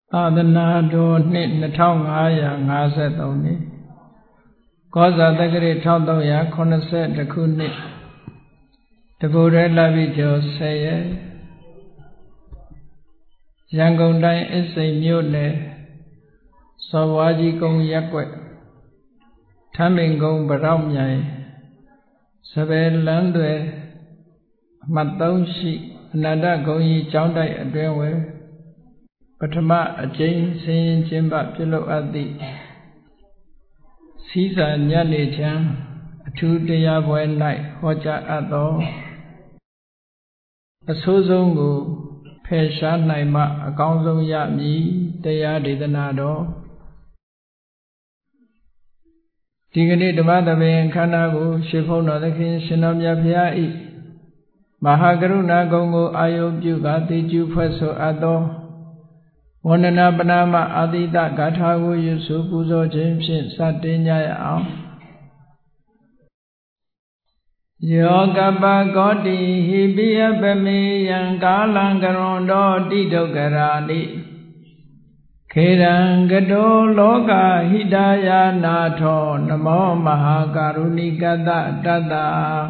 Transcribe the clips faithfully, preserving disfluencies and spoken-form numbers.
သာသနာတော်နှစ်နှစ်ထောင်ငါးရာငါးဆယ်သုံးနှစ်ကောဇာတက္ကရာတစ်ထောင်သုံးရာခုနှစ်ဆယ်တစ်ခုနှစ်တဘူရဲလပိကျော်ဆယ်ရက်ရန်ကုန်တိုင်းအစိမ်မြို့နယ်စော်ဝါကြီးကုန်းရပ်ကွက်ထမ်းပင်ကုန်းဗရောက်မြိုင်စပယ်လန်းတွေအမှတ်သုံးရှိအနန္တဂုံကြီးကျောင်းတိုက်အတွင်းဝယ်ပထမအကျဉ်းဆင်းရင်ကျင်းပပြုလုပ်အပ်သည့်စီးစာညနေချမ်းအထူးတရားပွဲ၌ဟောကြားအပ်သောအဆိုးဆုံးကိုဖယ်ရှားနိုင်မှအကောင်းဆုံးရမည်တရားဒေသနာတော်ဒီကနေ့ဓမ္မသဘင်ခန္ဓာကိုရှေးဖုံးတော်သခင်ရှင်တော်မြတ်ဖရာဤမဟာကရုဏာဂုဏ်ကိုအာယုပြုကာတိကျူဖွဲ့ဆိုအပ်သောဝန္ဒနာပနာမအာတိတဂါထာကိုရွတ်ဆိုပူဇော်ခြင်းဖြင့်စတင်ကြရအောင်ယောကပကောတိဟိပိယပမေယံကာလံကရွန်တော်တိဒုက္ခရာတိခေရံကတောလောကဟိတယာနာထောနမောမဟာကရုဏိကတတတ္တ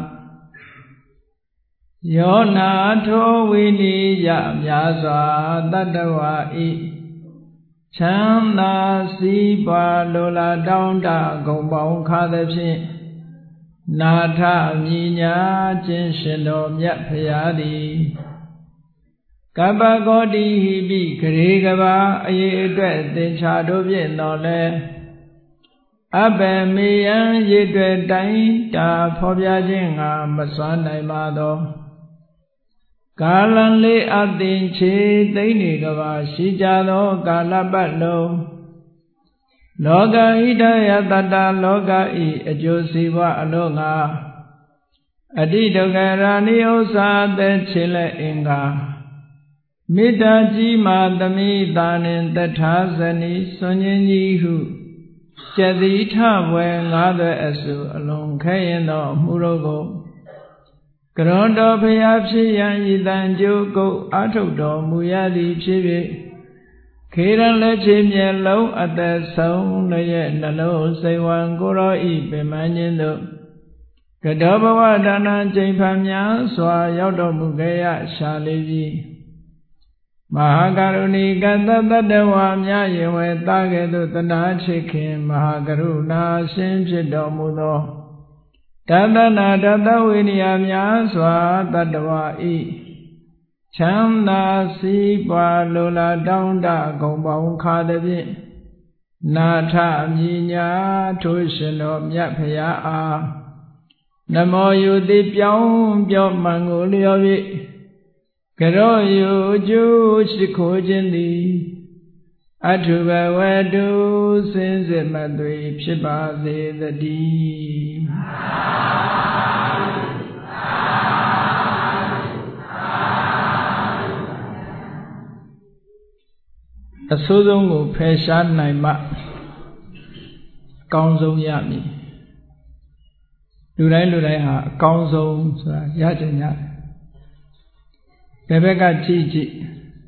ယောနာထောဝိနိယမြာစွာတတ္တဝါဤချမ်းသာစီးပွားလိုလားတောင်းတဂုံပေါင်းခါသဖြင့်နာထမြညာခြင်းရှင်တော်မြတ်ဖရာသည်ကပ္ပဂောတိဟိပိဂရေကဘာအရေးအတွက်သင်္ချာတို့ဖြင့်တော်လဲအဘယ်မေယံရေတွေ့တိုင်းတာဖော်ပြခြင်းငါမစွမ်းနိုင်ပါသောကာလံလေးအသင်ချေသိမ့်နေကဘာရှိကြသောကာလပတ်လုံးလောကဟိတယတတ္တလောကဤအကျိုးစီးပွားအလို့ငါအတိဒုက္ခရာနိဥ္စာသက်ချေလက်အင်္ဂါမေတ္တာကြီးမာသမိတာနှင့်တထာဇနီစွန်ခြင်းကြီးဟုကျက်တိထဝဲငါးသွဲအစုအလုံးခဲရင်သောမှုတို့ကိုကရွန်တော်ဖရာဖြစ်ရန်ဤတန်ကြိုးကုတ်အာထုတ်တော်မူရသည်ဖြစ်၍ခေရန်လက်ချေမျက်လုံးအသက်ဆုံးလည်းနှလုံးစိတ်ဝံကိုရောဤပင်မခြင်းတို့ကတောဘဝဒါနကျိန်ဖန်များစွာရောက်တော်မူခဲ့ရရှာလေးပြီမဟာကရုဏီကတ္တတတ္တဝါများယင်ဝဲတာကဲ့သို့တနာချစ်ခင်မဟာကရုဏာရှင်ဖြစ်တော်မူသောတတနာတတဝိနည်းများစွာတတ္တဝါဤချမ်းသာစီးပွားလိုလားတောင်းတဂုံပေါင်းခါသဖြင့်နာထမြညာထိုရှင်တော်မြတ်ဖရာအားနမောယုတိပြောင်းပြောမှန်ကိုလျော်၍ကရောယုကျိုးရှိခိုးခြင်းသည်အထုဘဝတုစင်စစ်မသွေဖြစ်ပါစေတည်းအဆိုးဆုံးကိုဖယ်ရှားနိုင်မှအကောင်းဆုံးရမည်လူတိုင်းလူတိုင်းဟာအကောင်းဆုံးဆိုတာရကြတယ်ဘယ်ဘက်ကကြည့်ကြည့်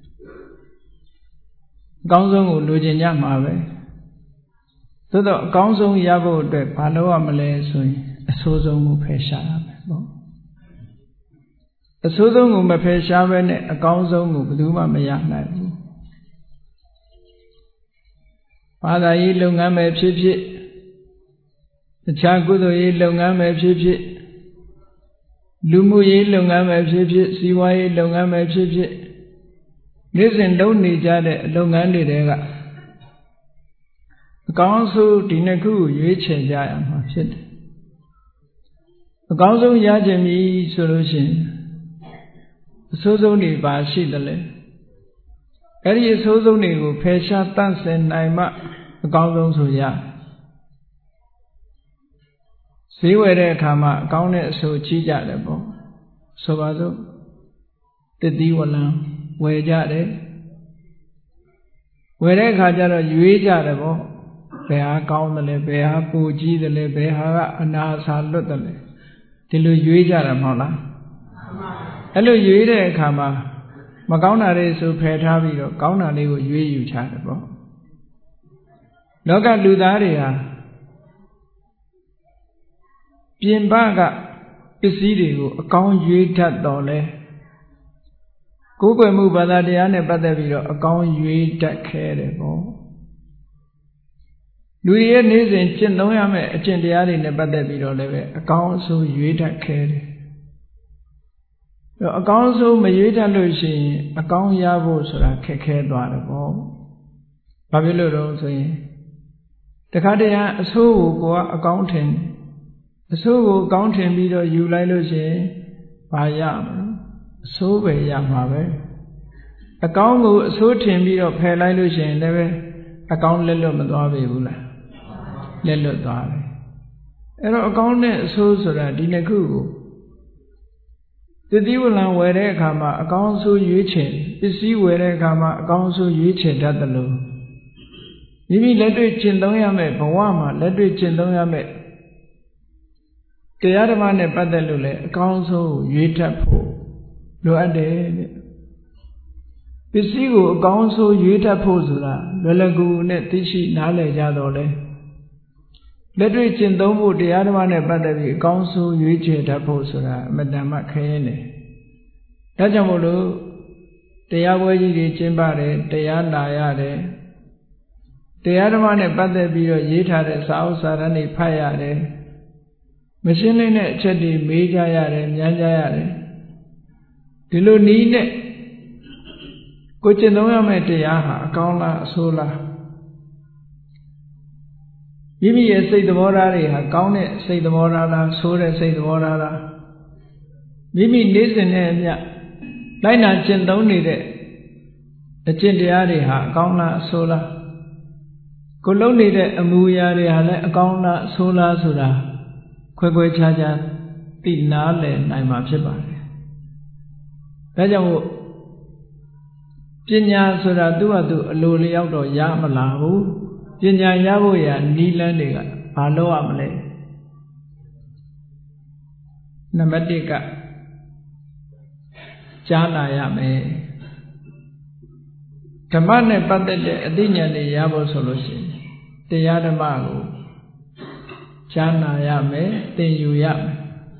အကောင်းဆုံးကိုလိုချင်ကြမှာပဲသို့တော့အကောင်းဆုံးရဖို့အတွက်ဘာလုပ်ရမလဲဆိုရင်အဆိုးဆုံးကိုဖယ်ရှားရမယ်ပေါ့အဆိုးဆုံးကိုမဖယ်ရှားဘဲနဲ့အကောင်းဆုံးကိုဘယ်သူမှမရနိုင်ဘူးဘာသာရေးလုပ်ငန်းပဲဖြစ်ဖြစ်တခြားကုသိုလ်ရေးလုပ်ငန်းပဲဖြစ်ဖြစ်လူမှုရေးလုပ်ငန်းပဲဖြစ်ဖြစ်စီးပွားရေးလုပ်ငန်းပဲဖြစ်ဖြစ်နေ့စဉ်လုပ်နေကြတဲ့လုပ်ငန်းတွေတဲကအကောင်းဆုံးဒီနှစ်ခုကိုရွေးချယ်ကြရမှာဖြစ်တယ်အကောင်းဆုံးရခြင်းပြီဆိုလို့ရှိရင်အဆိုးဆုံးတွေပါရှိတယ်လေအဲ့ဒီအဆိုးဆုံးတွေကိုဖယ်ရှားတန့်စင်နိုင်မှအကောင်းဆုံးဆိုရဈေးဝယ်တဲ့အခါမှာအကောင်းတဲ့အဆိုးကြီးကြတယ်ပေါ့ဆိုပါစို့တတိဝလံဝယ်ကြတယ်ဝယ်တဲ့အခါကျတော့ရွေးကြတယ်ပေါ့ဘယ်ဟာကောင်းတယ်လဲဘယ်ဟာပိုကြီးတယ်လဲဘယ်ဟာကအနာစာလွတ်တယ်လဲဒီလိုရွေးကြတာမဟုတ်လားအဲ့လိုရွေးတဲ့အခါမှာမကောင်းတာတွေဆိုဖယ်ထားပြီးတော့ကောင်းတာလေးကိုရွေးယူချတယ်ပေါ့လောကလူသားတွေဟာပြင်ပကပစ္စည်းတွေကိုအကောင်းရွေးတတ်တော်လဲကိုယ်ွယ်မှုဘာသာတရားနဲ့ပတ်သက်ပြီးတော့အကောင်းရွေးတတ်ခဲ့တယ်ပေါ့လူတွေရဲ့နေ့စဉ်ကျင့်သုံးရမယ့်အကျင့်တရားတွေနဲ့ပတ်သက်ပြီးတော့လည်းပဲအကောင်းအဆိုးရွေးတတ်ခဲ့တယ်အကောင်းအဆိုးမရွေးတတ်လို့ရှိရင်အကောင်းရဖို့ဆိုတာခက်ခဲသွားတယ်ပေါ့ဘာဖြစ်လို့လဲဆိုရင်တခါတည်းအဆိုးကိုကိုကအကောင်းထင်အဆိုးကိုအကောင်းထင်ပြီးတော့ယူလိုက်လို့ရှိရင်ဘာရမလဲအဆိုးပဲရမှာပဲအကောင်းကိုအဆိုးထင်ပြီးတော့ဖယ်လိုက်လို့ရှိရင်လည်းပဲအကောင်းလက်လွတ်မသွားပြီဘူးလားလက်လွတ်သွားတယ်အဲ့တော့အကောင်းနဲ့အဆိုးဆိုတာဒီနှစ်ခုကိုတတိဝလံဝယ်တဲ့အခါမှာအကောင်းအဆိုးရွေးချယ်ပစ္စည်းဝယ်တဲ့အခါမှာအကောင်းအဆိုးရွေးချယ်တတ်တယ်လို့မိမိလက်တွေ့ကျင့်သုံးရမယ့်ဘဝမှာလက်တွေ့ကျင့်သုံးရမယ့်တရားဓမ္မနဲ့ပတ်သက်လို့လည်းအကောင်းဆုံးရွေးတတ်ဖို့လိုအပ်တယ်တဲ့ပစ္စည်းကိုအကောင်းဆုံးရွေးတတ်ဖို့ဆိုတာလွယ်လွယ်ကူကူနဲ့သိရှိနားလည်ကြတော့လေလက်တွေ့ကျင့်သုံးဖို့တရားဓမ္မနဲ့ပတ်သက်ပြီးအကောင်းဆုံးရွေးချယ်တတ်ဖို့ဆိုတာအမတန်မှခဲရင်တယ်ဒါကြောင့်မို့လို့တရားပွဲကြီးတွေကျင်းပတယ်တရားနာရတယ်တရားဓမ္မနဲ့ပတ်သက်ပြီးတော့ရေးထားတဲ့စာအုပ်စာတမ်းတွေဖတ်ရတယ်မရှင်းလင်းတဲ့အချက်တွေမေးကြရတယ်မြန်းကြရတယ်ဒီလိုနည်းနဲ့ကိုကျင့်သုံးရမယ့်တရားဟာအကောင်းလားအဆိုးလားမိမိရဲ့စိတ်သဘောထားတွေဟာကောင်းတဲ့စိတ်သဘောထားလားဆိုးတဲ့စိတ်သဘောထားလားမိမိနေ့စဉ်နဲ့အမျှလိုက်နာကျင့်သုံးနေတဲ့အကျင့်တရားတွေဟာအကောင်းလားအဆိုးလားကိုလုံးနေတဲ့အမူအရာတွေဟာလည်းအကောင်းလားအဆိုးလားဆိုတာခွဲခွဲခြားခြားသိနာလည်နိုင်မှာဖြစ်ပါတယ်ဒါကြောင့်မို့ပညာဆိုတာသူ့ဟာသူအလိုလျောက်တော့ရမလာဘူးပညာရဖို့ရနီးလန်းတွေကဘာလို့ရမလဲနံပါတ်တစ်ကကြားနာရမယ်ဓမ္မနဲ့ပတ်သက်တဲ့အသိဉာဏ်တွေရဖို့ဆိုလို့ရှိရင်တရားဓမ္မကိုကြားနာရမယ်သင်ယူရမယ်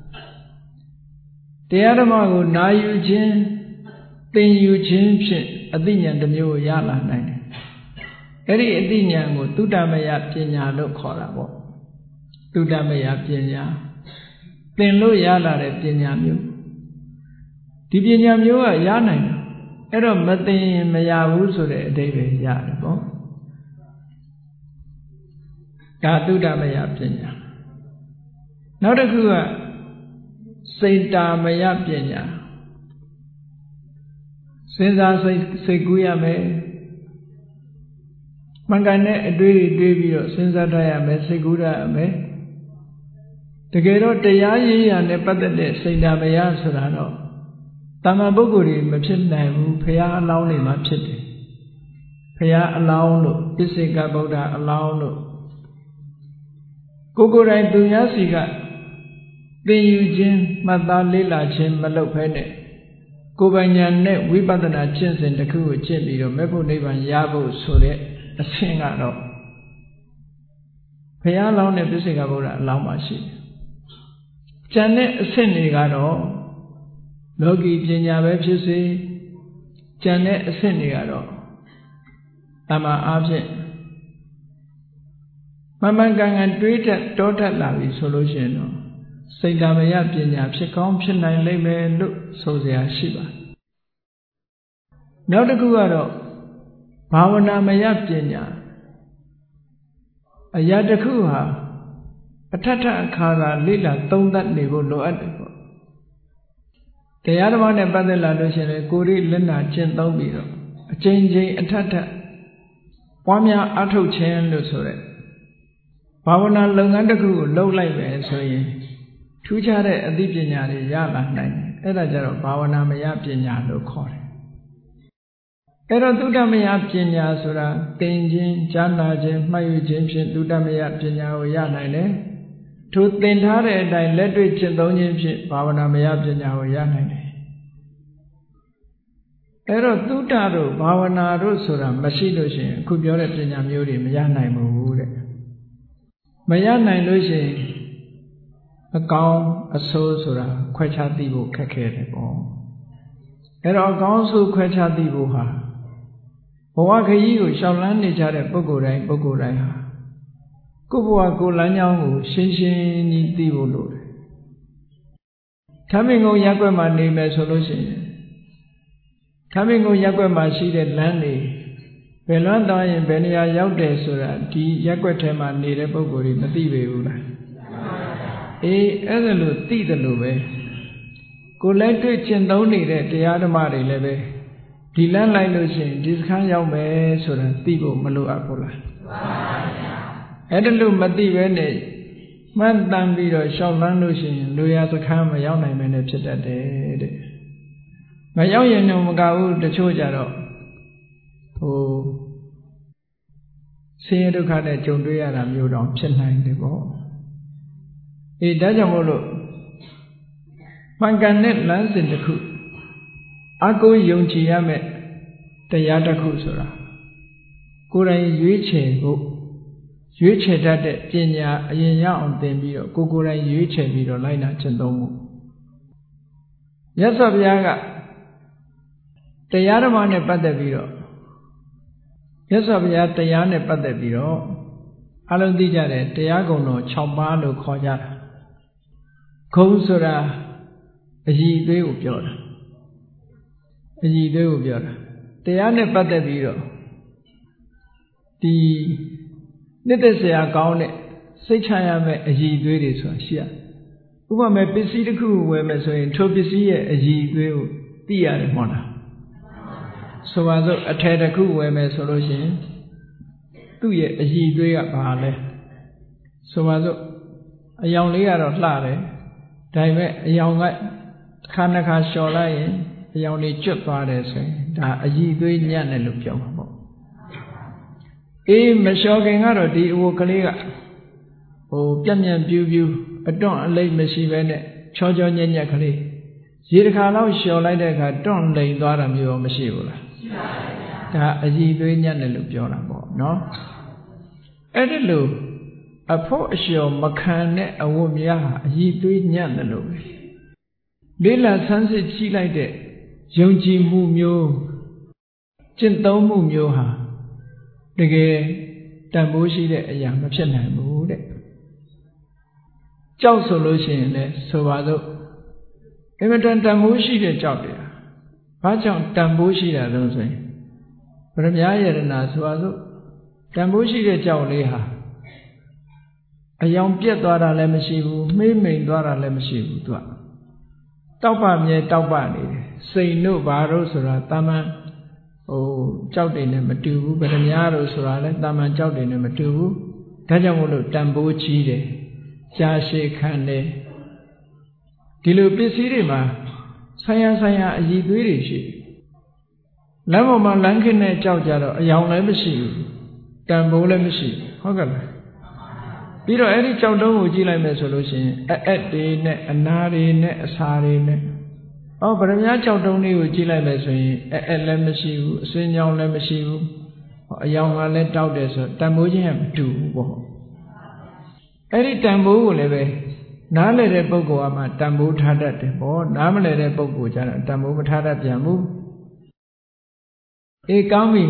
တရားဓမ္မကိုနာယူခြင်းသင်ယူခြင်းဖြင့်အသိဉာဏ်တစ်မျိုးရလာနိုင်တယ်အဲ့ဒီအသိဉာဏ်ကိုသုတ္တမယပညာလို့ခေါ်တာပေါ့သုတ္တမယပညာသင်လို့ရလာတဲ့ပညာမျိုးဒီပညာမျိုးကရနိုင်တယ်အဲ့တော့မသိရင်မရဘူးဆိုတဲ့အဓိပ္ပာယ်ရတယ်ပေါ့ဒါသုတ္တမယပညာနောက်တစ်ခုကစိတ်တာမယပညာစဉ်းစားစိတ်စိတ်ကူးရမယ်မှန်ကန်တဲ့အတွေးတွေတွေးပြီးတော့စဉ်းစားတတ်ရမယ်စိတ်ကူးတတ်ရမယ်တကယ်တော့တရားရေးရာနဲ့ပတ်သက်တဲ့စိတ်တာမယဆိုတာတော့တမ္မာပုဂ္ဂိုလ်တွေမဖြစ်နိုင်ဘူးဘုရားအလောင်းတွေမှာဖြစ်တယ်ဘုရားအလောင်းလို့ပစ္စေကဗုဒ္ဓအလောင်းလို့ကိုယ်ကိုယ်တိုင်သူများစီကသင်ယူခြင်းမှတ်သားလေ့လာခြင်းမလုပ်ဘဲနဲ့ကိုယ်ပိုင်ဉာဏ်နဲ့ဝိပဿနာကျင့်စဉ်တစ်ခုကိုကျင့်ပြီးတော့မေဖို့နိဗ္ဗာန်ရဖို့ဆိုတဲ့အဆင့်ကတော့ဘုရားလောင်းနဲ့ပစ္စေကဗုဒ္ဓအလောင်းမှာရှိတယ်။ကျန်တဲ့အဆင့်တွေကတော့လောကီပညာပဲဖြစ်စေကျန်တဲ့အဆင့်တွေကတော့တမ္မာအားဖြင့်မမှန်ကန်ကန်တွေးတတ်တောတတ်လာပြီဆိုလို့ရှိရင်တော့စိတ်ဓာမယပညာဖြစ်ကောင်းဖြစ်နိုင်လိမ့်မယ်လို့ဆိုเสียရှိပါတယ်နောက်တစ်ခုကတော့ဘာဝနာမယပညာအရာတစ်ခုဟာအထက်ထအခါသာလေ့လာသုံးသပ်နေဖို့လိုအပ်တယ်ပေါ့တရားဓမ္မနဲ့ပတ်သက်လာလို့ရှိရင်ကိုယ်ရိလက်နာကျင့်သုံးပြီးတော့အချိန်ချင်းအထက်ထပွားများအထုတ်ခြင်းလို့ဆိုတဲ့ဘာဝနာလုပ်ငန်းတစ်ခုကိုလုပ်လိုက်မယ်ဆိုရင်ထူးခြားတဲ့အသိပညာတွေရလာနိုင်တယ်အဲ့ဒါကြတော့ဘာဝနာမယပညာလို့ခေါ်တယ်အဲ့တော့သုတ္တမယပညာဆိုတာသင်ခြင်းကြားနာခြင်းမှတ်ယူခြင်းဖြင့်သုတ္တမယပညာကိုရနိုင်တယ်ထိုသင်ထားတဲ့အတိုင်းလက်တွေ့ကျင့်သုံးခြင်းဖြင့်ဘာဝနာမယပညာကိုရနိုင်တယ်အဲ့တော့သုတ္တတို့ဘာဝနာတို့ဆိုတာမရှိလို့ရှိရင်အခုပြောတဲ့ပညာမျိုးတွေမရနိုင်ဘူးတဲ့မရနိုင်လို့ရှိရင်အကောင်းအဆိုးဆိုတာခွဲခြားသိဖို့ခက်ခဲတယ်ပေါ့အဲ့တော့အကောင်းအဆိုးခွဲခြားသိဖို့ဟာဘဝခရီးကိုရှောင်လန်းနေကြတဲ့ပုဂ္ဂိုလ်တိုင်းပုဂ္ဂိုလ်တိုင်းဟာကိုယ့်ဘဝကိုယ်လမ်းကြောင်းကိုရှင်းရှင်းကြီးသိဖို့လိုတယ်ထမင်းကုန်းရက်ွက်မှာနေမယ်ဆိုလို့ရှိရင်ထမင်းကုန်းရက်ွက်မှာရှိတဲ့လမ်းတွေဘယ်လွမ်းသွားရင်ဘယ်နေရာရောက်တယ်ဆိုတာဒီရက်ွက်ထဲမှာနေတဲ့ပုဂ္ဂိုလ်တွေမသိပေဘူးလားအေးအဲ့ဒါလို့သိတယ်လို့ပဲကိုယ်လည်းတွေ့ကျင့်သုံးနေတဲ့တရားဓမ္မတွေလည်းပဲဒီလမ်းလိုက်လို့ရှိရင်ဒီစခန်းရောက်မယ်ဆိုတာသိဖို့မလိုအပ်ဘူးလားအဲ့ဒါလို့မသိပဲနဲ့မှန်တမ်းပြီးတော့ရှောက်လန်းလို့ရှိရင်လူရစခန်းမရောက်နိုင်မနဲ့ဖြစ်တတ်တယ်တဲ့မရောက်ရင်တော့မကဘူးတချို့ကြတော့ဟိုဆင်းရဲဒုက္ခနဲ့ကြုံတွေ့ရတာမျိုးတောင်ဖြစ်နိုင်တယ်ပေါ့အေးဒါကြောင့်မို့လို့မှန်ကန်တဲ့လမ်းစဉ်တစ်ခုအကိုယုံကြည်ရမယ်တရားတစ်ခုဆိုတာကိုယ်တိုင်ရွေးချယ်ဖို့ရွေးချယ်တတ်တဲ့ပညာအရင်ရအောင်သင်ပြီးတော့ကိုယ်ကိုယ်တိုင်ရွေးချယ်ပြီးတော့လိုက်နာကျင့်သုံးမှုမြတ်စွာဘုရားကတရားဓမ္မနဲ့ပတ်သက်ပြီးတော့မြတ်စွာဘုရားတရားနဲ့ပတ်သက်ပြီးတော့အလုံးသိကြတယ်တရားကုံတော်၆ပါးလို့ခေါ်ကြတာဂုံဆိုတာအည်အသွေးကိုပြောတာအည်အသွေးကိုပြောတာတရားနဲ့ပတ်သက်ပြီးတော့ဒီနှစ်သက်စရာကောင်းတဲ့စိတ်ချရမယ့်အည်အသွေးတွေဆိုတာရှိရဥပမာပစ္စည်းတစ်ခုဝယ်မယ်ဆိုရင်ထိုပစ္စည်းရဲ့အည်အသွေးကိုသိရတယ်မဟုတ်လားဆိုပါစို့အထည်တစ်ခုဝယ်မယ်ဆိုလို့ရှိရင်သူ့ရဲ့အည်အသွေးကဘာလဲဆိုပါစို့အယောင်လေးကတော့လှတယ်ဒါပေမဲ့အယောင်ကခါနှစ်ခါလျှော်လိုက်ရင်အယောင်လေးကျွတ်သွားတယ်ဆိုရင်ဒါအည်အသွေးညံ့တယ်လို့ပြောမှာပေါ့အေးမလျှော်ခင်ကတော့ဒီအဝတ်ကလေးကဟိုပြက်ပြက်ပြူးပြူးအတွန့်အလိမ့်မရှိပဲနဲ့ချောချောညက်ညက်ကလေးရေတစ်ခါလောက်လျှော်လိုက်တဲ့အခါတွန့်လိမ်သွားတာမျိုးမရှိဘူးလားရှိပါဘူးဗျာဒါအည်အသွေးညံ့တယ်လို့ပြောတာပေါ့နော်အဲ့ဒါလို့အဖို့အလျှော်မခံတဲ့အဝတ်များဟာအည်အသွေးညံ့တယ်လို့ပဲလေးလာဆန်းစစ်ကြည့်လိုက်တဲ့ယုံကြည်မှုမျိုးကျင့်သုံးမှုမျိုးဟာတကယ်တန်ဖိုးရှိတဲ့အရာမဖြစ်နိုင်ဘူးတဲ့ကြောက်ဆိုလို့ရှိရင်လည်းဆိုပါစို့အင်မတန်တန်ဖိုးရှိတဲ့ကြောက်တယ်ဘာကြောင့်တန်ဖိုးရှိတာလဲဆိုရင်ဗရမ ्या ယရဏဆိုပါစို့တန်ဖိုးရှိတဲ့ကြောက်လေးဟာအယောင်ပြက်သွားတာလည်းမရှိဘူးမှေးမိန်သွားတာလည်းမရှိဘူးသူကတောက်ပမြဲတောက်ပနေတယ်စိန်တို့ဘာတို့ဆိုတာတာမန်ဟိုကြောက်တယ်နဲ့မတူဘူးဗရမ ्या တို့ဆိုတာလည်းတာမန်ကြောက်တယ်နဲ့မတူဘူးဒါကြောင့်မို့လို့တန်ဖိုးကြီးတယ်ရှားရှည်ခံတယ်ဒီလိုပစ္စည်းတွေမှာဆိုင်ရဆိုင်ရအည်သွေးတွေရှိလမ်းပေါ်မှာလမ်းခင်းနဲ့ကြောက်ကြတော့အယောင်လည်းမရှိဘူးတန်ဖိုးလည်းမရှိဟုတ်ကဲ့လားပြီးတော့အဲ့ဒီကြောက်တုံးကိုကြည့်လိုက်မယ်ဆိုလို့ရှိရင်အအက်တွေနဲ့အနာတွေနဲ့အစာတွေနဲ့ဟောဗရမ ्या ကြောက်တုံးလေးကိုကြည့်လိုက်မယ်ဆိုရင်အအက်လည်းမရှိဘူးအစင်းကြောင်လည်းမရှိဘူးဟောအယောင်ကလည်းတောက်တယ်ဆိုတန်ဖိုးချင်းကမတူဘူးပေါ့အဲ့ဒီတန်ဖိုးကိုလည်းပဲနားလည်တဲ့ပုဂ္ဂိုလ်ကမှတန်ဖိုးထားတတ်တယ်ပေါ့နားမလည်တဲ့ပုဂ္ဂိုလ်ကျတော့တန်ဖိုးမထားတတ်ပြန်ဘူးအေးကောင်းပြီ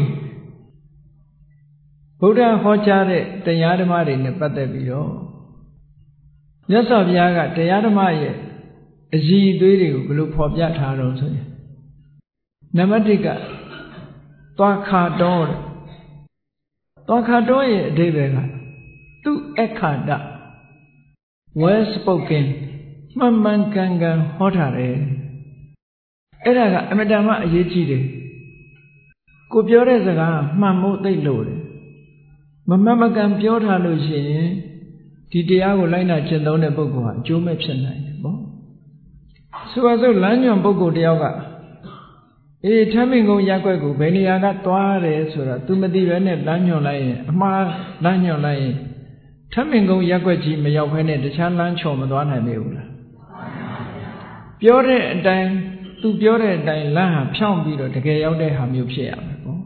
ဗုဒ္ဓဟောကြားတဲ့တရားဓမ္မတွေနဲ့ပတ်သက်ပြီးတော့မြတ်စွာဘုရားကတရားဓမ္မရဲ့အည်အသွေးတွေကိုဘယ်လိုဖော်ပြထားတော့ဆိုရင်နံပါတ်၁ကသွားခါတော်တဲ့သွားခါတော်ရဲ့အဓိပ္ပာယ်ကသူအခါတ well spoken မှန်မှန်ကန်ကန်ဟောထားတယ်အဲ့ဒါကအမတန်မှအရေးကြီးတယ်ကိုပြောတဲ့စကားမှန်ဖို့သိလို့တယ်မမှန်မကန်ပြောထားလို့ရှိရင်ဒီတရားကိုလိုက်နာကျင့်သုံးတဲ့ပုဂ္ဂိုလ်ဟာအကျိုးမဲ့ဖြစ်နိုင်တယ်ပေါ့ဆိုပါစို့လမ်းညွန်ပုဂ္ဂိုလ်တယောက်ကအေးထမ်းမင်ကုန်းရက်ွက်ကိုဘယ်နေရာကသွားတယ်ဆိုတာ तू မသိပဲနဲ့လမ်းညွန်လိုက်ရင်အမှားလမ်းညွန်လိုက်ရင်ထမ်းမင်ကုန်းရက်ွက်ကြီးမရောက်ဘဲနဲ့တခြားလမ်းချော်မသွားနိုင်ပေဘူးလားပြောတဲ့အတိုင်းသူပြောတဲ့အတိုင်းလမ်းဟာဖြောင့်ပြီးတော့တကယ်ရောက်တဲ့ဟာမျိုးဖြစ်ရမယ်ပေါ့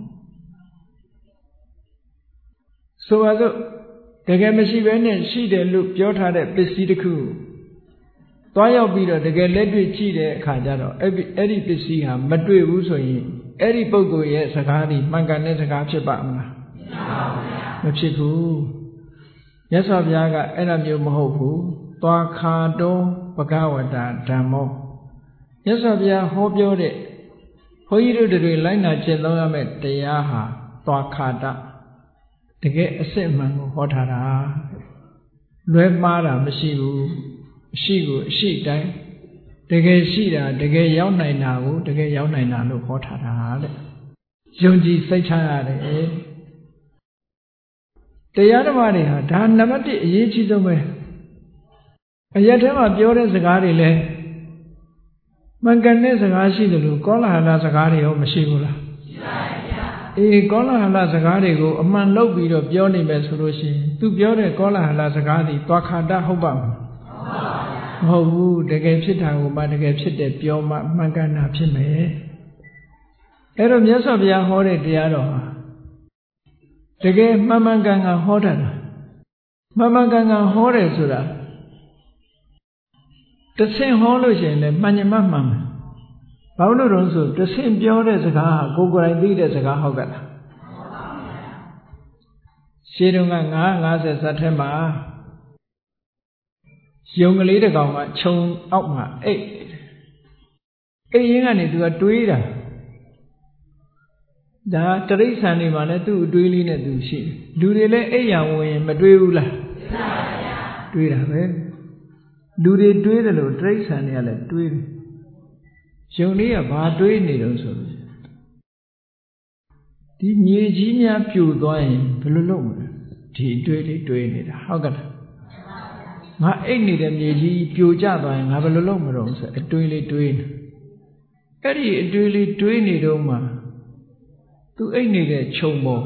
ဆိုပါစို့တကယ်မရှိဘဲနဲ့ရှိတယ်လို့ပြောထားတဲ့ပစ္စည်းတစ်ခုသွားရောက်ပြီးတော့တကယ်လက်တွေ့ကြည့်တဲ့အခါကျတော့အဲ့ဒီအဲ့ဒီပစ္စည်းဟာမတွေ့ဘူးဆိုရင်အဲ့ဒီပုဂ္ဂိုလ်ရဲ့စကားဒီမှန်ကန်တဲ့စကားဖြစ်ပါမလားမဖြစ်ဘူးမြတ်စွာဘုရားကအဲ့လိုမျိုးမဟုတ်ဘူးသွားခါတောဘဂဝတာဓမ္မောမြတ်စွာဘုရားဟောပြောတဲ့ဘုန်းကြီးတို့တွေလိုက်နာကျင့်သုံးရမယ့်တရားဟာသွားခါတတကယ်အစစ်မှန်ကိုဟောထားတာလွဲမှားတာမရှိဘူးအရှိကိုအရှိတိုင်းတကယ်ရှိတာတကယ်ရောက်နိုင်တာကိုတကယ်ရောက်နိုင်တာလို့ဟောထားတာတဲ့ယုံကြည်စိတ်ချရတယ်တရားဓမ္မတွေဟာဒါနံပါတ်တစ်အရေးကြီးဆုံးပဲအရက်ထဲမှာပြောတဲ့စကားတွေလည်းမှန်ကန်တဲ့စကားရှိတယ်လို့ကောလာဟလစကားတွေရောမရှိဘူးလားရှိပါဗျာအေးကောလာဟလစကားတွေကိုအမှန်လုပ်ပြီးတော့ပြောနေမယ်ဆိုလို့ရှိရင်သူပြောတဲ့ကောလာဟလစကားတွေသွားခါတဟုတ်ပါ့မလားမဟုတ်ဘူးတကယ်ဖြစ်တာကိုမှတကယ်ဖြစ်တယ်ပြောမှမှန်ကန်တာဖြစ်မယ်အဲ့တော့မြတ်စွာဘုရားဟောတဲ့တရားတော်ဟာတကယ်မှန်မှန်ကန်ကန်ဟောတာမှန်မှန်ကန်ကန်ဟောတယ်ဆိုတာတဆင့်ဟောလို့ရှိရင်လည်းမှန်ညမမှန်မယ်ဘာလို့လဲဆိုတဆင့်ပြောတဲ့စကားဟာကိုယ်ကိုယ်တိုင်သိတဲ့စကားဟုတ်ကဲ့လားရှင်းတော့ကငါးငါးဆယ်ဇတ်ထဲမှာယုံကလေးတစ်ကောင်ကခြုံအောက်မှာအိတ်အိတ်ရင်းကနေသူကတွေးတာဒါတရိစ္ဆာန်တွေမှာလည်းသူ့အတွေးလေးနဲ့သူရှိတယ်လူတွေလည်းအိတ်ရဝင်ရင်မတွေးဘူးလားတွေးတာပဲလူတွေတွေးတယ်လို့တရိစ္ဆာန်တွေကလည်းတွေးတယ်ယုံလေးကဘာတွေးနေတော့ဆိုလို့ဒီမြေကြီးများပြိုသွားရင်ဘယ်လိုလုပ်မလဲဒီတွေးလေးတွေးနေတာဟုတ်ကဲ့လားငါအိတ်နေတဲ့မြေကြီးပြိုကျသွားရင်ငါဘယ်လိုလုပ်မလို့ဆိုအတွေးလေးတွေးနေအဲ့ဒီအတွေးလေးတွေးနေတော့မှသူအိတ်နေတဲ့ခြုံပေါ်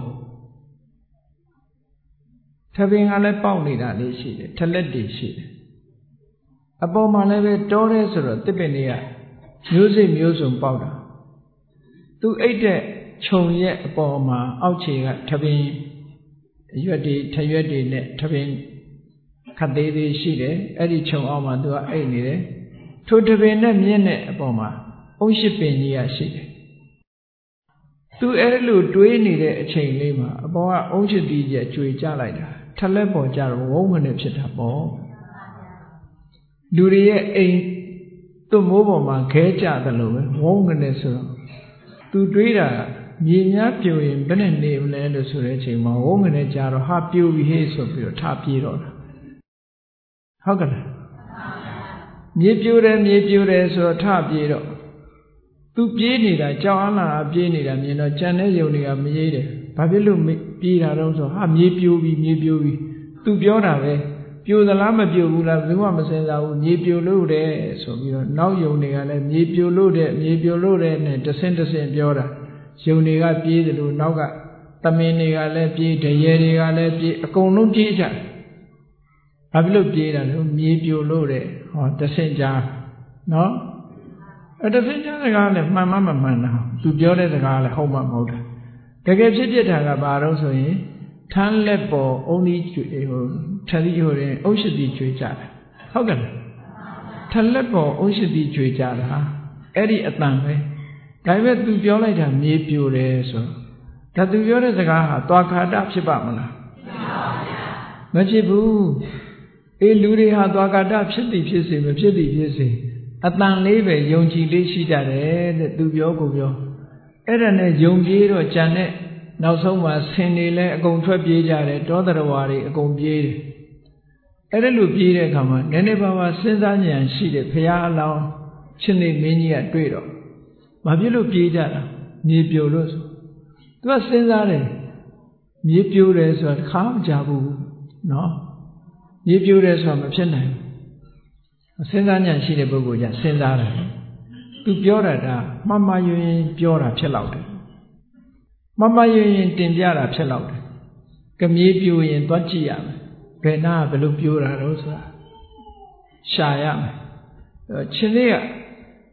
ထပင်ကလည်းပေါက်နေတာလေးရှိတယ်ထလက်တွေရှိတယ်အပေါ်မှာလည်းပဲတောတယ်ဆိုတော့တစ်ပင်တွေကမျိုးစိမျိုးစုံပေါက်တာသူအိတ်တဲ့ခြုံရဲ့အပေါ်မှာအောက်ခြေကထပင်ရွက်တွေထရွက်တွေနဲ့ထပင်ခတ်သေးသေးရှိတယ်အဲ့ဒီခြုံအောက်မှာသူကအိတ်နေတယ်ထိုထပင်နဲ့မြင့်တဲ့အပေါ်မှာအုံးရှိပင်ကြီးကရှိတယ်သူအဲ့လိုတွေးနေတဲ့အချိန်လေးမှာအပေါ်ကအုံးရှိတီးကြီးကျွေကျလိုက်တာထလက်ပေါ်ကျတော့ဝုန်းကနေဖြစ်တာပေါ့လူတွေရဲ့အိမ်သူ့မိုးပေါ်မှာခဲကြတယ်လို့ပဲဝုန်းကနေဆိုတော့သူတွေးတာမြေများပြိုရင်ဘယ်နဲ့နေမလဲလို့ဆိုတဲ့အချိန်မှာဝုန်းကနေကြတော့ဟာပြိုပြီဟေ့ဆိုပြီးတော့ထပြေးတော့တာဟုတ်ကဲ့လားမြေပြိုတယ်မြေပြိုတယ်ဆိုတော့ထပြေးတော့သူပြေးနေတာကြောက်အားလာပြေးနေတာမြင်တော့ကြံတဲ့ယုံတွေကမရေးတယ်ဘာဖြစ်လို့ပြေးတာတော့ဆိုဟာမြေပြိုပြီမြေပြိုပြီသူပြောတာပဲပြိုသလားမပြိုဘူးလားဘယ်သူမှမစင်စားဘူးမြေပြိုလို့တဲ့ဆိုပြီးတော့နောက်ယုံတွေကလည်းမြေပြိုလို့တဲ့မြေပြိုလို့တဲ့နဲ့တဆင့်တဆင့်ပြောတာယုံတွေကပြေးတယ်လို့နောက်ကသမင်တွေကလည်းပြေးတရေတွေကလည်းပြေးအကုန်လုံးပြေးကြဘာဖြစ်လို့ပြေးတာလဲမြေပြိုလို့တဲ့ဟောတဆင့်ကြားနော်အဲ့တဆင့်ကြားစကားလည်းမှန်မှမမှန်တာသူပြောတဲ့စကားလည်းဟုတ်မှမဟုတ်တာတကယ်ဖြစ်ဖြစ်တာကဘာတော့ဆိုရင်ထမ်းလက်ပေါ်အုံးကြီးကျွေဟိုထသီးဟိုရင်အုံးရှိတိကျွေကြတာဟုတ်ကဲ့လားထလက်ပေါ်အုံးရှိတိကျွေကြတာအဲ့ဒီအတန်ပဲဒါပေမဲ့သူပြောလိုက်တာမြေပြိုတယ်ဆိုဒါသူပြောတဲ့စကားဟာသွားခါတဖြစ်ပါမလားမဖြစ်ဘူးအေးလူတွေဟာသွားခါတဖြစ်သည်ဖြစ်စေမဖြစ်သည်ဖြစ်စေအတန်လေးပဲယုံကြည်လေးရှိကြတယ်တဲ့သူပြောကိုပြောအဲ့ဒါနဲ့ယုံပြေးတော့ကြံတဲ့နောက်ဆုံးမှာဆင်တွေလည်းအကုန်ထွက်ပြေးကြတယ်တောတရဝါတွေအကုန်ပြေးတယ်အဲ့ဒါလိုပြေးတဲ့အခါမှာနည်းနည်းပါးပါးစဉ်းစားဉာဏ်ရှိတဲ့ဘုရားအလောင်းရှင်နေမင်းကြီးကတွေ့တော့ဘာဖြစ်လို့ပြေးကြတာမြေပြိုလို့ဆိုသူကစဉ်းစားတယ်မြေပြိုတယ်ဆိုတာတစ်ခါမကြဘူးနော်မြေပြိုတယ်ဆိုတာမဖြစ်နိုင်ဘူးစဉ်းစားဉာဏ်ရှိတဲ့ပုဂ္ဂိုလ်ကစဉ်းစားတယ်သူပြောတာဒါမှန်မှန်ရင်ပြောတာဖြစ်လောက်တယ်မမယရင်တင်ပြတာဖြစ်လောက်တယ်ကမြေပြိုရင်သွားကြည့်ရမယ်ဘယ်နာဘယ်လိုပြိုတာတော့ဆိုတာရှာရမယ်ချင်းလေးက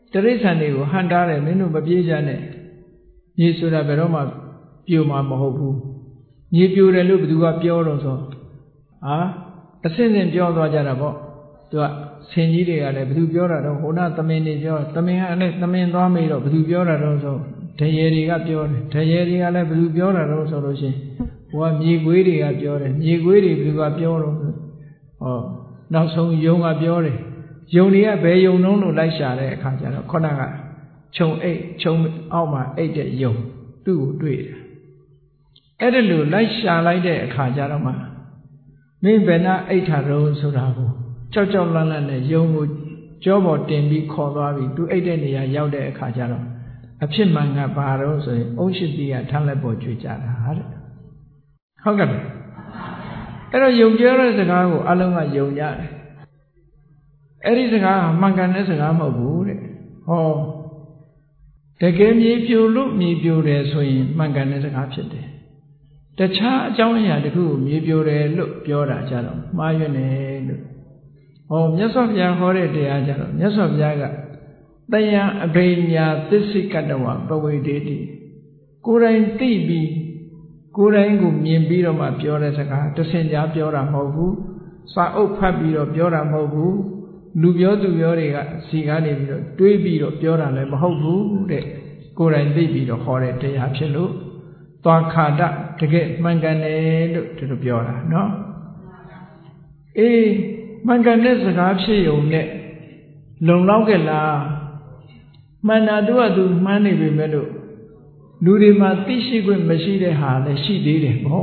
တရိစ္ဆာန်တွေကိုဟန်တားတယ်မင်းတို့မပြေးကြနဲ့မြေဆိုတာဘယ်တော့မှပြိုမှာမဟုတ်ဘူးမြေပြိုတယ်လို့ဘယ်သူကပြောတော့ဆိုဟာအစင်းစင်ပြောသွားကြတာပေါ့သူကဆင်ကြီးတွေကလည်းဘယ်သူပြောတာတော့ဟိုနာသမင်တွေပြောသမင်ကလည်းသမင်သွားမေးတော့ဘယ်သူပြောတာတော့ဆိုဒရေတွေကပြောတယ်ဒရေတွေကလည်းဘယ်သူပြောတာတော့ဆိုလို့ရှိရင်ဟိုကမြေခွေးတွေကပြောတယ်မြေခွေးတွေဘယ်သူကပြောတော့ဟောနောက်ဆုံးယုံကပြောတယ်ယုံတွေကဘယ်ယုံနှုံးလို့လိုက်ရှာတဲ့အခါကျတော့ခုနကခြုံအိတ်ခြုံအောက်မှာအိတ်တဲ့ယုံသူ့ကိုတွေ့တယ်အဲ့ဒါလို့လိုက်ရှာလိုက်တဲ့အခါကျတော့မှမင်းဘယ်နာအိတ်ထားတော့ဆိုတာကိုကြောက်ကြောက်လန့်လန့်နဲ့ယုံကိုကြောပေါ်တင်ပြီးခေါ်သွားပြီးသူအိတ်တဲ့နေရာရောက်တဲ့အခါကျတော့အဖြစ်မှန်ကဘာတော့ဆိုရင်အုံးရှိတိကထမ်းလက်ပေါ်ကျွေးကြတာတဲ့ဟုတ်ကဲ့အဲ့တော့ယုံပြောတဲ့စကားကိုအလုံးကယုံရတယ်အဲ့ဒီစကားကမှန်ကန်တဲ့စကားမဟုတ်ဘူးတဲ့ဟောတကယ်မြေပြိုလို့မြေပြိုတယ်ဆိုရင်မှန်ကန်တဲ့စကားဖြစ်တယ်တခြားအကြောင်းအရာတခုကိုမြေပြိုတယ်လို့ပြောတာကြတော့မှားရွံ့တယ်လို့ဟောမြတ်စွာဘုရားဟောတဲ့တရားကြတော့မြတ်စွာဘုရားကတယံအဘိညာသစ္စိကတဝပဝေဒေတိကိုယ်တိုင်သိပြီးကိုယ်တိုင်ကိုမြင်ပြီးတော့မှပြောတဲ့စကားတဆင်ကြားပြောတာမဟုတ်ဘူးစာအုပ်ဖတ်ပြီးတော့ပြောတာမဟုတ်ဘူးလူပြောသူပြောတွေကစီကားနေပြီးတော့တွေးပြီးတော့ပြောတာလည်းမဟုတ်ဘူးတဲ့ကိုယ်တိုင်သိပြီးတော့ဟောတဲ့တရားဖြစ်လို့သွားခါတတကယ်မှန်ကန်တယ်လို့သူတို့ပြောတာနော်အေးမှန်ကန်တဲ့စကားဖြစ်ုံနဲ့လုံလောက်ကြလားမှန်တာတို့ကသူမှန်းနေပြီမဲ့လို့လူတွေမှာသိရှိခွင့်မရှိတဲ့ဟာလည်းရှိသေးတယ်ပေါ့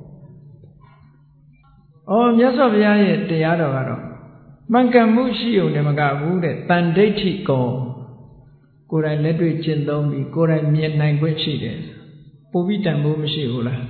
ဩမြတ်စွာဘုရားရဲ့တရားတော်ကတော့မှန်ကန်မှုရှိုံနဲ့မကဘူးတဲ့တန်ဒိဋ္ဌိကောကိုယ်တိုင်လက်တွေ့ကျင့်သုံးပြီးကိုယ်တိုင်မြင်နိုင်ခွင့်ရှိတယ်ပိုပြီးတန်ဖို့မရှိဘူးလား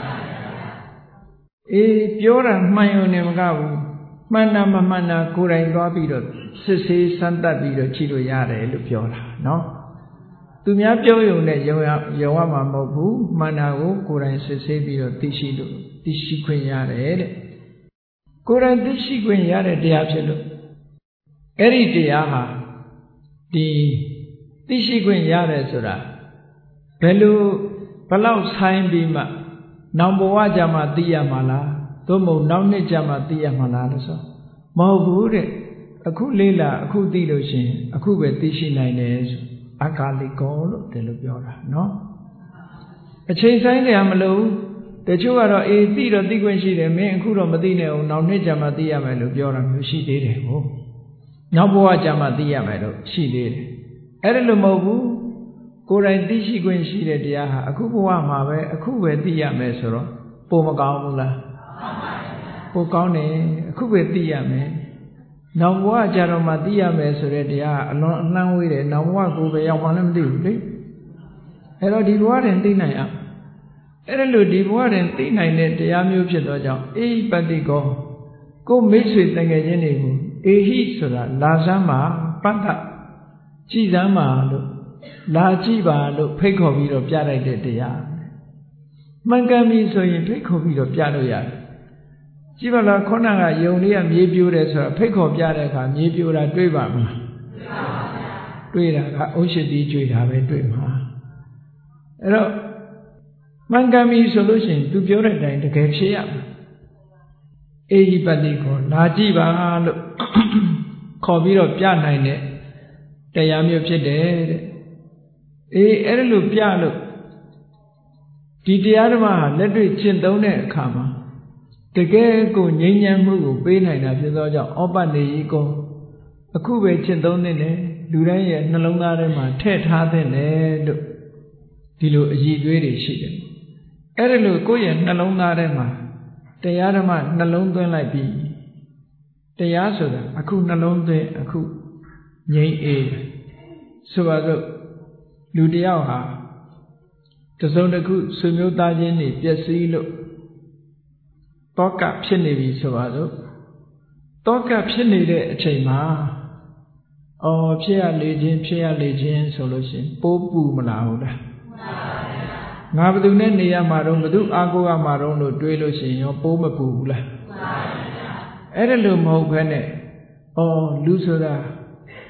အေးပြောတာမှန်ုံနဲ့မကဘူးမှန်တာမမှန်တာကိုယ်တိုင်သွားပြီးတော့စစ်ဆေးစမ်းသပ်ပြီးတော့ကြည့်လို့ရတယ်လို့ပြောတာနော်သူများပြောရုံနဲ့ယုံရယုံရမှာမဟုတ်ဘူးမှန်တာကိုကိုယ်တိုင်စစ်ဆေးပြီးတော့သိရှိလို့သိရှိခွင့်ရတယ်တဲ့ကိုယ်တိုင်သိရှိခွင့်ရတဲ့တရားဖြစ်လို့အဲ့ဒီတရားဟာဒီသိရှိခွင့်ရတယ်ဆိုတာဘယ်လိုဘလောက်ဆိုင်ပြီးမှနောက်ဘဝကြမှာသိရမှာလားသို့မဟုတ်နောက်နှစ်ကြမှာသိရမှာလားလို့ဆိုမဟုတ်ဘူးတဲ့အခုလေးလာအခုသိလို့ရှိရင်အခုပဲသိရှိနိုင်တယ်ဆိုအကာလိကောလို့တယ်လို့ပြောတာနော်အချိန်ဆိုင်တရားမလို့တချို့ကတော့အေးသိတော့သိခွင့်ရှိတယ်မင်းအခုတော့မသိနဲ့အောင်နောက်နှစ်ကြမှာသိရမယ်လို့ပြောတာမျိုးရှိသေးတယ်ဟုတ်နောက်ဘဝကြမှာသိရမယ်လို့ရှိသေးတယ်အဲ့ဒါလို့မဟုတ်ဘူးကိုယ်တိုင်သိရှိခွင့်ရှိတဲ့တရားဟာအခုဘဝမှာပဲအခုပဲသိရမယ်ဆိုတော့ပိုမကောင်းဘူးလားပိုကောင်းတယ်အခုပဲသိရမယ်နောက်ဘဝကြတော့မှသိရမယ်ဆိုတဲ့တရားအလွန်အနှံ့ဝေးတယ်နောက်ဘဝကိုပဲရောက်မှလည်းမသိဘူးလေအဲ့တော့ဒီဘဝတွင်သိနိုင်အောင်အဲ့ဒါလို့ဒီဘဝတွင်သိနိုင်တဲ့တရားမျိုးဖြစ်သောကြောင့်အေဟိပတိကောကိုမိတ်ဆွေတန်ငယ်ချင်းတွေကိုအေဟိဆိုတာလာစမ်းပါပတ္တကြည်စမ်းပါလို့လာကြည့်ပါလို့ဖိတ်ခေါ်ပြီးတော့ပြလိုက်တဲ့တရားမှန်ကန်ပြီဆိုရင်ဖိတ်ခေါ်ပြီးတော့ပြလို့ရတယ်ကြည့်ပါလားခေါင်းကယုံလေးကမြေပြိုးတယ်ဆိုတာဖိတ်ခေါ်ပြတဲ့အခါမြေပြိုးတာတွေးပါမလားတွေးတာကအုံးရှိတီးကြွေတာပဲတွေးမှာအဲ့တော့မှန်ကန်ပြီဆိုလို့ရှိရင်သူပြောတဲ့အတိုင်းတကယ်ဖြစ်ရမယ်အေဟိပတိကိုလာကြည့်ပါလို့ခေါ်ပြီးတော့ပြနိုင်တဲ့တရားမျိုးဖြစ်တယ်တဲ့အေးအဲ့ဒါလို့ပြလို့ဒီတရားဓမ္မဟာလက်တွေ့ကျင့်သုံးတဲ့အခါမှာတကယ်ကိုငြိမ်းချမ်းမှုကိုပေးနိုင်တာဖြစ်သောကြောင့်ဩပနေယီကောအခုပဲကျင့်သုံးနေတယ်လူတိုင်းရဲ့နှလုံးသားထဲမှာထည့်ထားတဲ့လေလို့ဒီလိုအည်သွေးတွေရှိတယ်အဲ့ဒါလို့ကိုယ့်ရဲ့နှလုံးသားထဲမှာတရားဓမ္မနှလုံးသွင်းလိုက်ပြီးတရားဆိုတာအခုနှလုံးသွင်းအခုငြိမ်းအေးဆိုပါစို့လူတယောက်ဟာတစုံတစ်ခုဆွေမျိုးသားချင်းတွေပျက်စီးလို့တောကဖြစ်နေပြီဆိုပါစို့တောကဖြစ်နေတဲ့အချိန်မှာအော်ဖြစ်ရလေခြင်းဖြစ်ရလေခြင်းဆိုလို့ရှိရင်ပိုးပူမလားဟုတ်လားငါဘယ်သူနဲ့နေရမှာတော့ဘယ်သူအားကိုးရမှာတော့လို့တွေးလို့ရှိရင်ရောပိုးမပူဘူးလားအဲ့ဒါလို့မဟုတ်ဘဲနဲ့အော်လူဆိုတာတ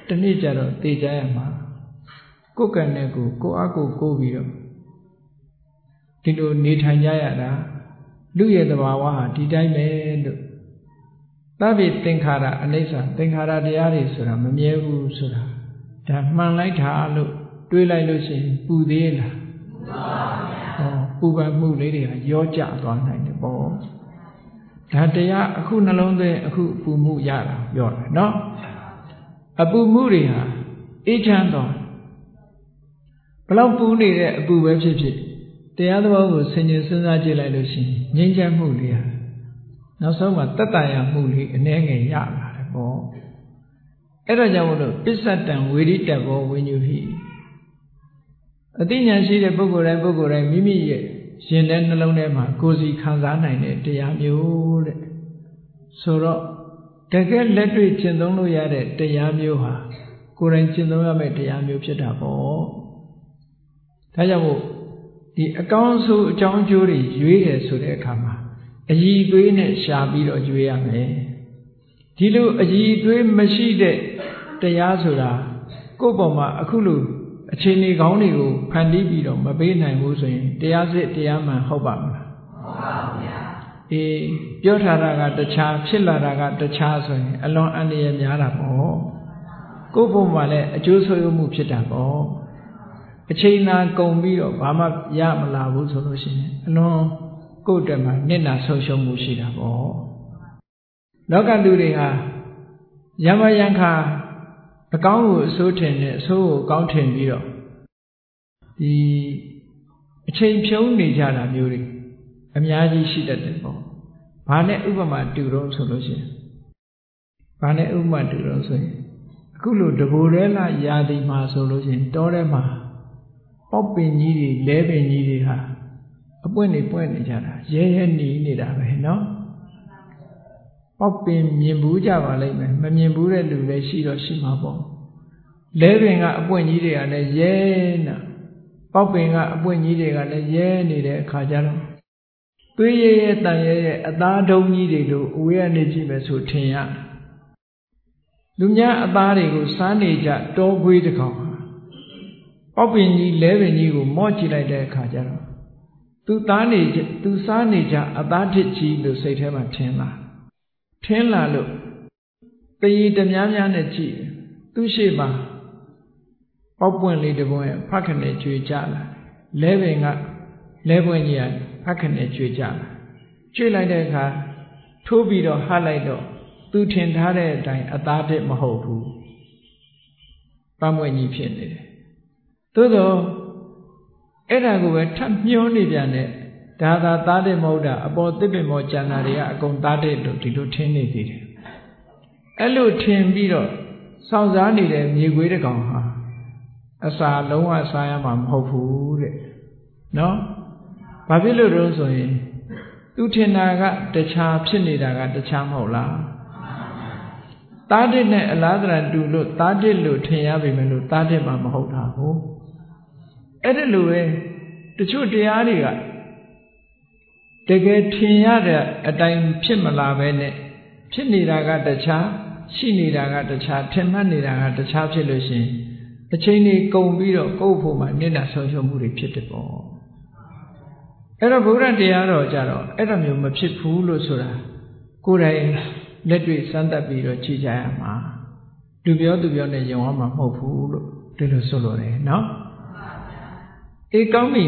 တနေ့ကျတော့သိကြရမှာကိုယ်ကံနဲ့ကိုကိုအကူကိုပြီးတော့ဒီလိုနေထိုင်ကြရတာလူရဲ့သဘာဝဟာဒီတိုင်းပဲလို့သဗ္ဗေသင်္ခါရအနိစ္စသင်္ခါရတရားတွေဆိုတာမမြဲဘူးဆိုတာဒါမှန်လိုက်တာလို့တွေးလိုက်လို့ရှိရင်ပူသေးလားပူပါဗျာဟောပူပန်မှုလေးတွေကရောကျသွားနိုင်တယ်ပေါ့ဒါတရားအခုနှလုံးသွင်းအခုပူမှုရတာပြောတာနော်အပူမှုတွေဟာအေးချမ်းသွားဘလောက်ပူနေတဲ့အပူပဲဖြစ်ဖြစ်တရားသဘောကိုဆင်ခြင်စဉ်းစားကြည့်လိုက်လို့ရှိရင်ငြိမ်းချမ်းမှုလေးဟာနောက်ဆုံးမှာတတ္တရာမှုလေးအနည်းငယ်ရလာတယ်ပေါ့အဲ့ဒါကြောင့်မို့လို့ပစ္စတံဝေရိတဘောဝိညုဟိအသိဉာဏ်ရှိတဲ့ပုဂ္ဂိုလ်တိုင်းပုဂ္ဂိုလ်တိုင်းမိမိရဲ့ရှင်တဲ့နှလုံးထဲမှာကိုယ်စီခံစားနိုင်တဲ့တရားမျိုးတဲ့ဆိုတော့တကယ်လက်တွေ့ကျင့်သုံးလို့ရတဲ့တရားမျိုးဟာကိုယ်တိုင်ကျင့်သုံးရမယ့်တရားမျိုးဖြစ်တာပေါ့ဒါကြောင့်မို့ဒီအကောင်းဆုံးအကြောင်းအကျိုးတွေရွေးတယ်ဆိုတဲ့အခါမှာအည်သွေးနဲ့ရှာပြီးတော့ရွေးရမယ်ဒီလိုအည်သွေးမရှိတဲ့တရားဆိုတာကိုယ့်ပေါ်မှာအခုလိုအခြေအနေကောင်းတွေကိုဖန်တီးပြီးတော့မပေးနိုင်ဘူးဆိုရင်တရားစစ်တရားမှန်ဟုတ်ပါမလားဟုတ်ပါဘူးဗျာအေးပြောထားတာကတခြားဖြစ်လာတာကတခြားဆိုရင်အလွန်အန္တရာယ်များတာပေါ့ကိုယ့်ဘုံမှာလည်းအကျိုးဆိုးရမှုဖြစ်တာပေါ့အချိန်နာကုန်ပြီးတော့ဘာမှရမလာဘူးဆိုလို့ရှိရင်အလွန်ကိုယ့်တက်မှာနစ်နာဆုံးရှုံးမှုရှိတာပေါ့လောကလူတွေဟာယမယံခါအကောင်းကိုအဆိုးထင်တယ်အဆိုးကိုကောင်းထင်ပြီးတော့ဒီအချိန်ဖြုံးနေကြတာမျိုးတွေအများကြီးရှိတတ်တယ်ပေါ့ဘာနဲ့ဥပမာတူတော့ဆိုလို့ရှိရင်ဘာနဲ့ဥပမာတူတော့ဆိုရင်အခုလိုတဘူရဲလာရာသီမှာဆိုလို့ရှိရင်တောထဲမှာပေါက်ပင်ကြီးတွေလဲပင်ကြီးတွေဟာအပွင့်နေပွင့်နေကြတာရဲရဲနေနေတာပဲเนาะပေါက်ပင်မြင်ဘူးကြပါလိမ့်မယ်မမြင်ဘူးတဲ့လူလည်းရှိတော့ရှိမှာပေါ့လဲပင်ကအပွင့်ကြီးတွေကလည်းရဲနာပေါက်ပင်ကအပွင့်ကြီးတွေကလည်းရဲနေတဲ့အခါကျတော့သွေးရဲရဲတန်ရဲရဲအသားထုံးကြီးတွေလို့အဝေးကနေကြည့်မယ်ဆိုထင်ရလူများအသားတွေကိုစားနေကြတောခွေးတစ်ကောင်ပေါက်ပင်ကြီးလဲပင်ကြီးကိုမော့ကြည့်လိုက်တဲ့အခါကျတော့သူသားနေသူစားနေကြအသားထစ်ကြီးလို့စိတ်ထဲမှာထင်လာထင်းလာလို့တရီတများများနဲ့ကြည့်သူရှိပါပေါက်ပွင့်လေးတပွင့်ဖတ်ခနဲ့ကြွေကြလာလဲပင်ကလဲပွင့်ကြီးကဖတ်ခနဲ့ကြွေကြလာကြွေလိုက်တဲ့အခါထိုးပြီးတော့ဟတ်လိုက်တော့သူထင်ထားတဲ့အတိုင်းအသားတစ်မဟုတ်ဘူးပန်းပွင့်ကြီးဖြစ်နေတယ်သို့တော့အဲ့ဒါကိုပဲထပ်မျောနေပြန်တဲ့ဒါသာသားတဲ့မဟုတ်တာအပေါ်သစ်ပင်ပေါ်ကျန်တာတွေကအကုန်သားတဲ့လို့ဒီလိုထင်နေသေးတယ်အဲ့လိုထင်ပြီးတော့စောင့်စားနေတဲ့မြေခွေးတစ်ကောင်ဟာအစာလုံးဝစားရမှာမဟုတ်ဘူးတဲ့နော်ဘာဖြစ်လို့လဲဆိုရင်သူထင်တာကတခြားဖြစ်နေတာကတခြားမဟုတ်လားသားတဲ့နဲ့အလားတရတူလို့သားတဲ့လို့ထင်ရပေမဲ့လို့သားတဲ့မှမဟုတ်တာကိုအဲ့ဒါလိုပဲတချို့တရားတွေကတကယ်ထင်ရတဲ့အတိုင်းဖြစ်မလာပဲနဲ့ဖြစ်နေတာကတခြားရှိနေတာကတခြားထင်မှတ်နေတာကတခြားဖြစ်လို့ရှိရင်အချိန်ကြီးကုန်ပြီးတော့ကိုယ့်ဖို့မှာမျက်နှာဆုံးရှုံးမှုတွေဖြစ်တယ်ပေါ့အဲ့တော့ဗုဒ္ဓတရားတော်ကြတော့အဲ့လိုမျိုးမဖြစ်ဘူးလို့ဆိုတာကိုယ်တိုင်လက်တွေ့စမ်းသပ်ပြီးတော့ကြည့်ကြရမှာသူပြောသူပြောနဲ့ယုံရမှာမဟုတ်ဘူးလို့ဒီလိုဆိုလိုတယ်နော်အေးကောင်းပြီ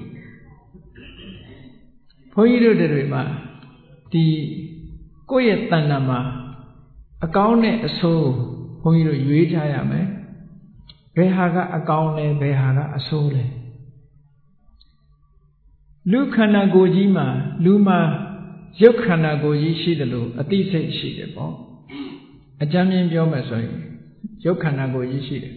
ဘုန်းကြီးတို့တွေမှာဒီကိုယ့်ရဲ့တဏ္ဍာမှာအကောင်းနဲ့အဆိုးဘုန်းကြီးတို့ရွေးကြရမယ်ဘယ်ဟာကအကောင်းလဲဘယ်ဟာကအဆိုးလဲလူခန္ဓာကိုယ်ကြီးမှာလူမှာရုပ်ခန္ဓာကိုယ်ကြီးရှိတယ်လို့အသိစိတ်ရှိတယ်ပေါ့အကြမ်းမြင်ပြောမယ်ဆိုရင်ရုပ်ခန္ဓာကိုယ်ကြီးရှိတယ်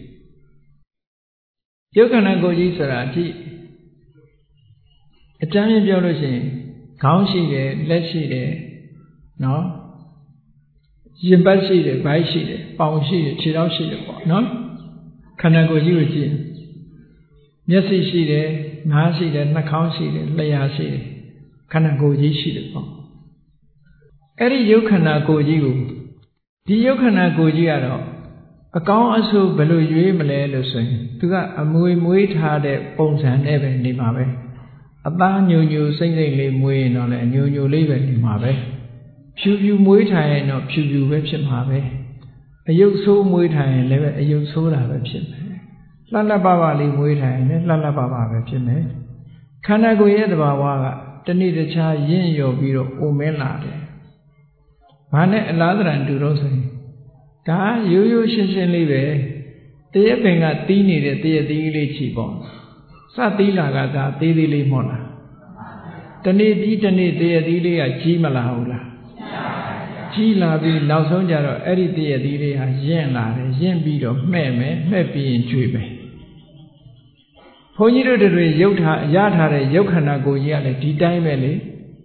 ရုပ်ခန္ဓာကိုယ်ကြီးဆိုတာကြည့်အကြမ်းမြင်ပြောလို့ရှိရင်ခေါင်းရှိတယ်လက်ရှိတယ်နော်ရင်ပတ်ရှိတယ်ဗိုက်ရှိတယ်ပေါင်ရှိတယ်ခြေထောက်ရှိတယ်ပေါ့နော်ခန္ဓာကိုယ်ကြီးကိုကြည့်မျက်စိရှိတယ်နားရှိတယ်နှာခေါင်းရှိတယ်လျှာရှိတယ်ခန္ဓာကိုယ်ကြီးရှိတယ်ပေါ့အဲ့ဒီရုပ်ခန္ဓာကိုယ်ကြီးကိုဒီရုပ်ခန္ဓာကိုယ်ကြီးကတော့အကောင်းအဆိုးဘယ်လိုရွေးမလဲလို့ဆိုရင်သူကအမွေမွေးထားတဲ့ပုံစံနဲ့ပဲနေမှာပဲအသားညိုညိုစိမ့်စိမ့်လေးမွေးရင်တော့လည်းညိုညိုလေးပဲနေမှာပဲဖြူဖြူမွေးထားရင်တော့ဖြူဖြူပဲဖြစ်မှာပဲအယုတ်ဆိုးမွေးထားရင်လည်းအယုတ်ဆိုးတာပဲဖြစ်မယ်လှလှပပလေးမွေးထားရင်လည်းလှလှပပပဲဖြစ်မယ်ခန္ဓာကိုယ်ရဲ့သဘာဝကတဏှိတခြားရင့်ရော်ပြီးတော့အိုမင်းလာတယ်ဘာနဲ့အလားတရံတူတော့ဆိုရင်ဒါရိုးရိုးရှင်းရှင်းလေးပဲတရက်ပင်ကတီးနေတဲ့တရက်သီးလေးချီပေါ့စသီးလာကသာသေးသေးလေးမဟုတ်လားတနေ့ပြီးတနေ့တရက်သီးလေးကကြီးမလာဘူးလားကြီးလာပြီးနောက်ဆုံးကြတော့အဲ့ဒီတရက်သီးလေးဟာရင့်လာတယ်ရင့်ပြီးတော့မှဲ့မယ်မှဲ့ပြီးရင်ကျွေးမယ်ဘုန်းကြီးတို့တွေရုပ်ထားရထားတဲ့ရုပ်ခန္ဓာကိုယ်ကြီးကလည်းဒီတိုင်းပဲလေ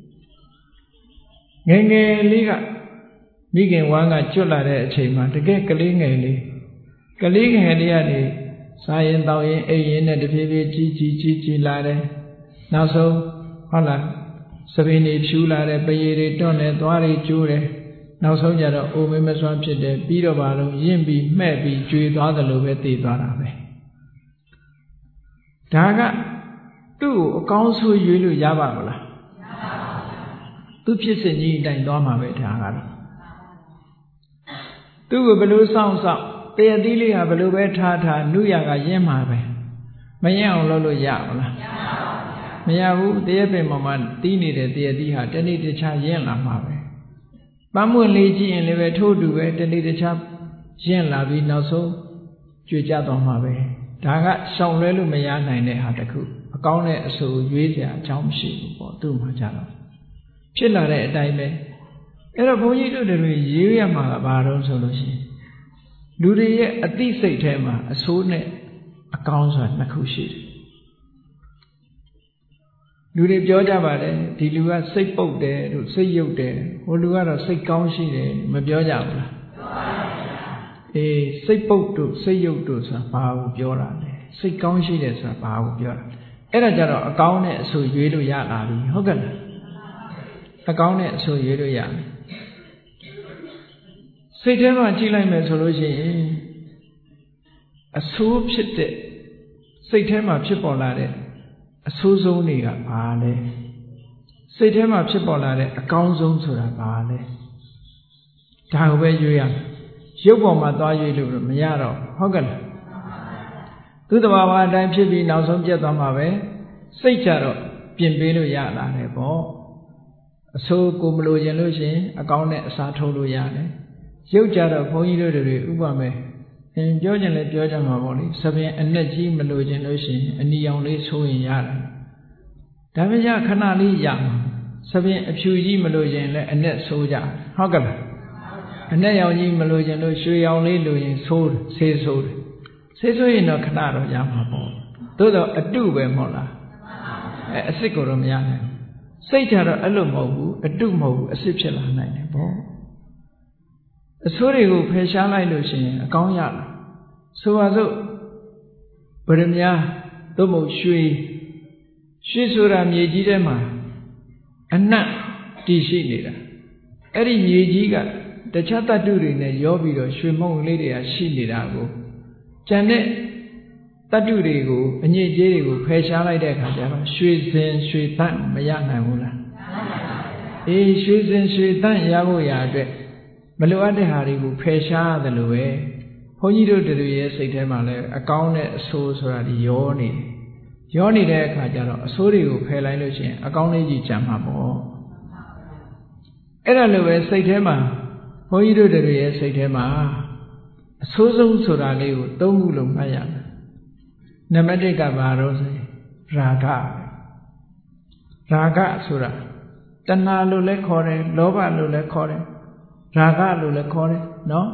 ငယ်ငယ်လေးကမိခင်ဝမ်းကကျွတ်လာတဲ့အချိန်မှာတကယ်ကလေးငယ်လေးကလေးငယ်လေးကနေစားရင်တောက်ရင်အိပ်ရင်နဲ့တဖြည်းဖြည်းကြီးကြီးကြီးကြီးလာတယ်နောက်ဆုံးဟုတ်လားစပင်းတွေဖြူလာတယ်ပရေတွေတွန့်တယ်သွားတွေကျိုးတယ်နောက်ဆုံးကြတော့အိုမင်းမစွမ်းဖြစ်တယ်ပြီးတော့ဘာလို့ရင့်ပြီးမှဲ့ပြီးကျွေသွားသလိုပဲတည်သွားတာပဲဒါကသူ့ကိုအကောင်းဆုံးရွေးလို့ရပါမလားမရပါဘူးသူဖြစ်စဉ်ကြီးအတိုင်းသွားမှာပဲဒါကတော့သူ့ကိုဘယ်လိုစောင့်စောင့်တရသီးလေးဟာဘယ်လိုပဲထားထားနုရကရင်းမှာပဲမရအောင်လုပ်လို့ရမလားမရဘူးတရပင်ပေါ်မှာတီးနေတဲ့တရသီးဟာတနေ့တခြားရင်းလာမှာပဲပန်းမွင့်လေးကြည့်ရင်လည်းပဲထို့တူပဲတနေ့တခြားရင်းလာပြီးနောက်ဆုံးကြွေကြသွားမှာပဲဒါကရှောင်လွဲလို့မရနိုင်တဲ့ဟာတခုအကောင်းတဲ့အဆိုရွေးစရာအကြောင်းမရှိဘူးပေါ့သူ့မှာကြတော့ဖြစ်လာတဲ့အတိုင်းပဲအဲ့တော့ဘုန်းကြီးတို့တွေရေးရမှာကဘာတော့ဆိုလို့ရှိရင်လူတွေရဲ့အသိစိတ်ထဲမှာအဆိုးနဲ့အကောင်းဆိုတာနှစ်ခုရှိတယ်လူတွေပြောကြပါတယ်ဒီလူကစိတ်ပုတ်တယ်တို့စိတ်ယုတ်တယ်ဟိုလူကတော့စိတ်ကောင်းရှိတယ်မပြောကြဘူးလားပြောပါဘူးအေးစိတ်ပုတ်တို့စိတ်ယုတ်တို့ဆိုတာဘာကိုပြောတာလဲစိတ်ကောင်းရှိတယ်ဆိုတာဘာကိုပြောတာအဲ့ဒါကြတော့အကောင်းနဲ့အဆိုးရွေးလို့ရလာပြီဟုတ်ကဲ့လားအကောင်းနဲ့အဆိုးရွေးလို့ရတယ်စိတ်ထဲမှာကြည့်လိုက်မယ်ဆိုလို့ရှိရင်အဆိုးဖြစ်တဲ့စိတ်ထဲမှာဖြစ်ပေါ်လာတဲ့အဆိုးဆုံးတွေကဘာလဲစိတ်ထဲမှာဖြစ်ပေါ်လာတဲ့အကောင်းဆုံးဆိုတာဘာလဲဒါကိုပဲရွေးရမယ်ရုပ်ပေါ်မှာသွားရွေးလို့မရတော့ဟုတ်ကဲ့လားသူ့တဘာဝအတိုင်းဖြစ်ပြီးနောက်ဆုံးပြတ်သွားမှာပဲစိတ်ကြတော့ပြင်ပေးလို့ရလာတယ်ပေါ့အဆိုးကိုမလို့ရင်လို့ရှိရင်အကောင်းနဲ့အစားထိုးလို့ရတယ်ရုပ်ကြတော့ဘုန်းကြီးတို့တွေဥပမာအင်းပြောကြလဲပြောကြမှာပေါ့လေသဖြင့်အနဲ့ကြီးမလို့ခြင်းလို့ရှိရင်အနီရောင်လေးဆိုးရင်ရတယ်ဒါပေမဲ့ခဏလေးရမှာသဖြင့်အဖြူကြီးမလို့ခြင်းလည်းအနဲ့ဆိုးကြဟုတ်ကဲ့လားအနဲ့ရောင်ကြီးမလို့ခြင်းလို့ရွှေရောင်လေးလို့ရင်ဆိုးဆေးဆိုးတယ်ဆေးဆိုးရင်တော့ခဏတော့ရမှာပေါ့သို့တော့အတုပဲမဟုတ်လားအဲအစ်စ်ကိုတော့မရနိုင်ဘူးစိတ်ကြတော့အဲ့လိုမဟုတ်ဘူးအတုမဟုတ်ဘူးအစ်စ်ဖြစ်လာနိုင်တယ်ပေါ့အဆိုးတွေကိုဖယ်ရှားလိုက်လို့ရှိရင်အကောင်းရလာဆိုပါစို့ဗရမ ्या သို့မဟုတ်ရွှေရွှေဆိုတာမြေကြီးထဲမှာအနတ်တည်ရှိနေတာအဲ့ဒီမြေကြီးကတခြားတ attु တွေနဲ့ရောပြီးတော့ရွှေမုံလေးတွေကရှိနေတာကိုကျန်တဲ့တ attु တွေကိုအညစ်အကြေးတွေကိုဖယ်ရှားလိုက်တဲ့အခါကျတော့ရွှေစင်ရွှေတန့်မရနိုင်ဘူးလားအေးရွှေစင်ရွှေတန့်ရဖို့ရာအတွက်မလိုအပ်တဲ့ဟာတွေကိုဖယ်ရှားရတယ်လို့ပဲဘုန်းကြီးတို့တွေရဲ့စိတ်ထဲမှာလည်းအကောင်းနဲ့အဆိုးဆိုတာဒီရောနေတယ်ရောနေတဲ့အခါကျတော့အဆိုးတွေကိုဖယ်လိုက်လို့ရှိရင်အကောင်းလေးကြီးကျန်မှာပေါ့အဲ့ဒါလိုပဲစိတ်ထဲမှာဘုန်းကြီးတို့တွေရဲ့စိတ်ထဲမှာအဆိုးဆုံးဆိုတာလေးကိုသုံးခုလုံးမှတ်ရမယ်နံပါတ်တစ်ကဘာလို့ဆိုရင်ရာဂရာဂဆိုတာတဏှာလို့လည်းခေါ်တယ်လောဘလို့လည်းခေါ်တယ်ရာဂလို့လည်းခေါ်တယ်နော်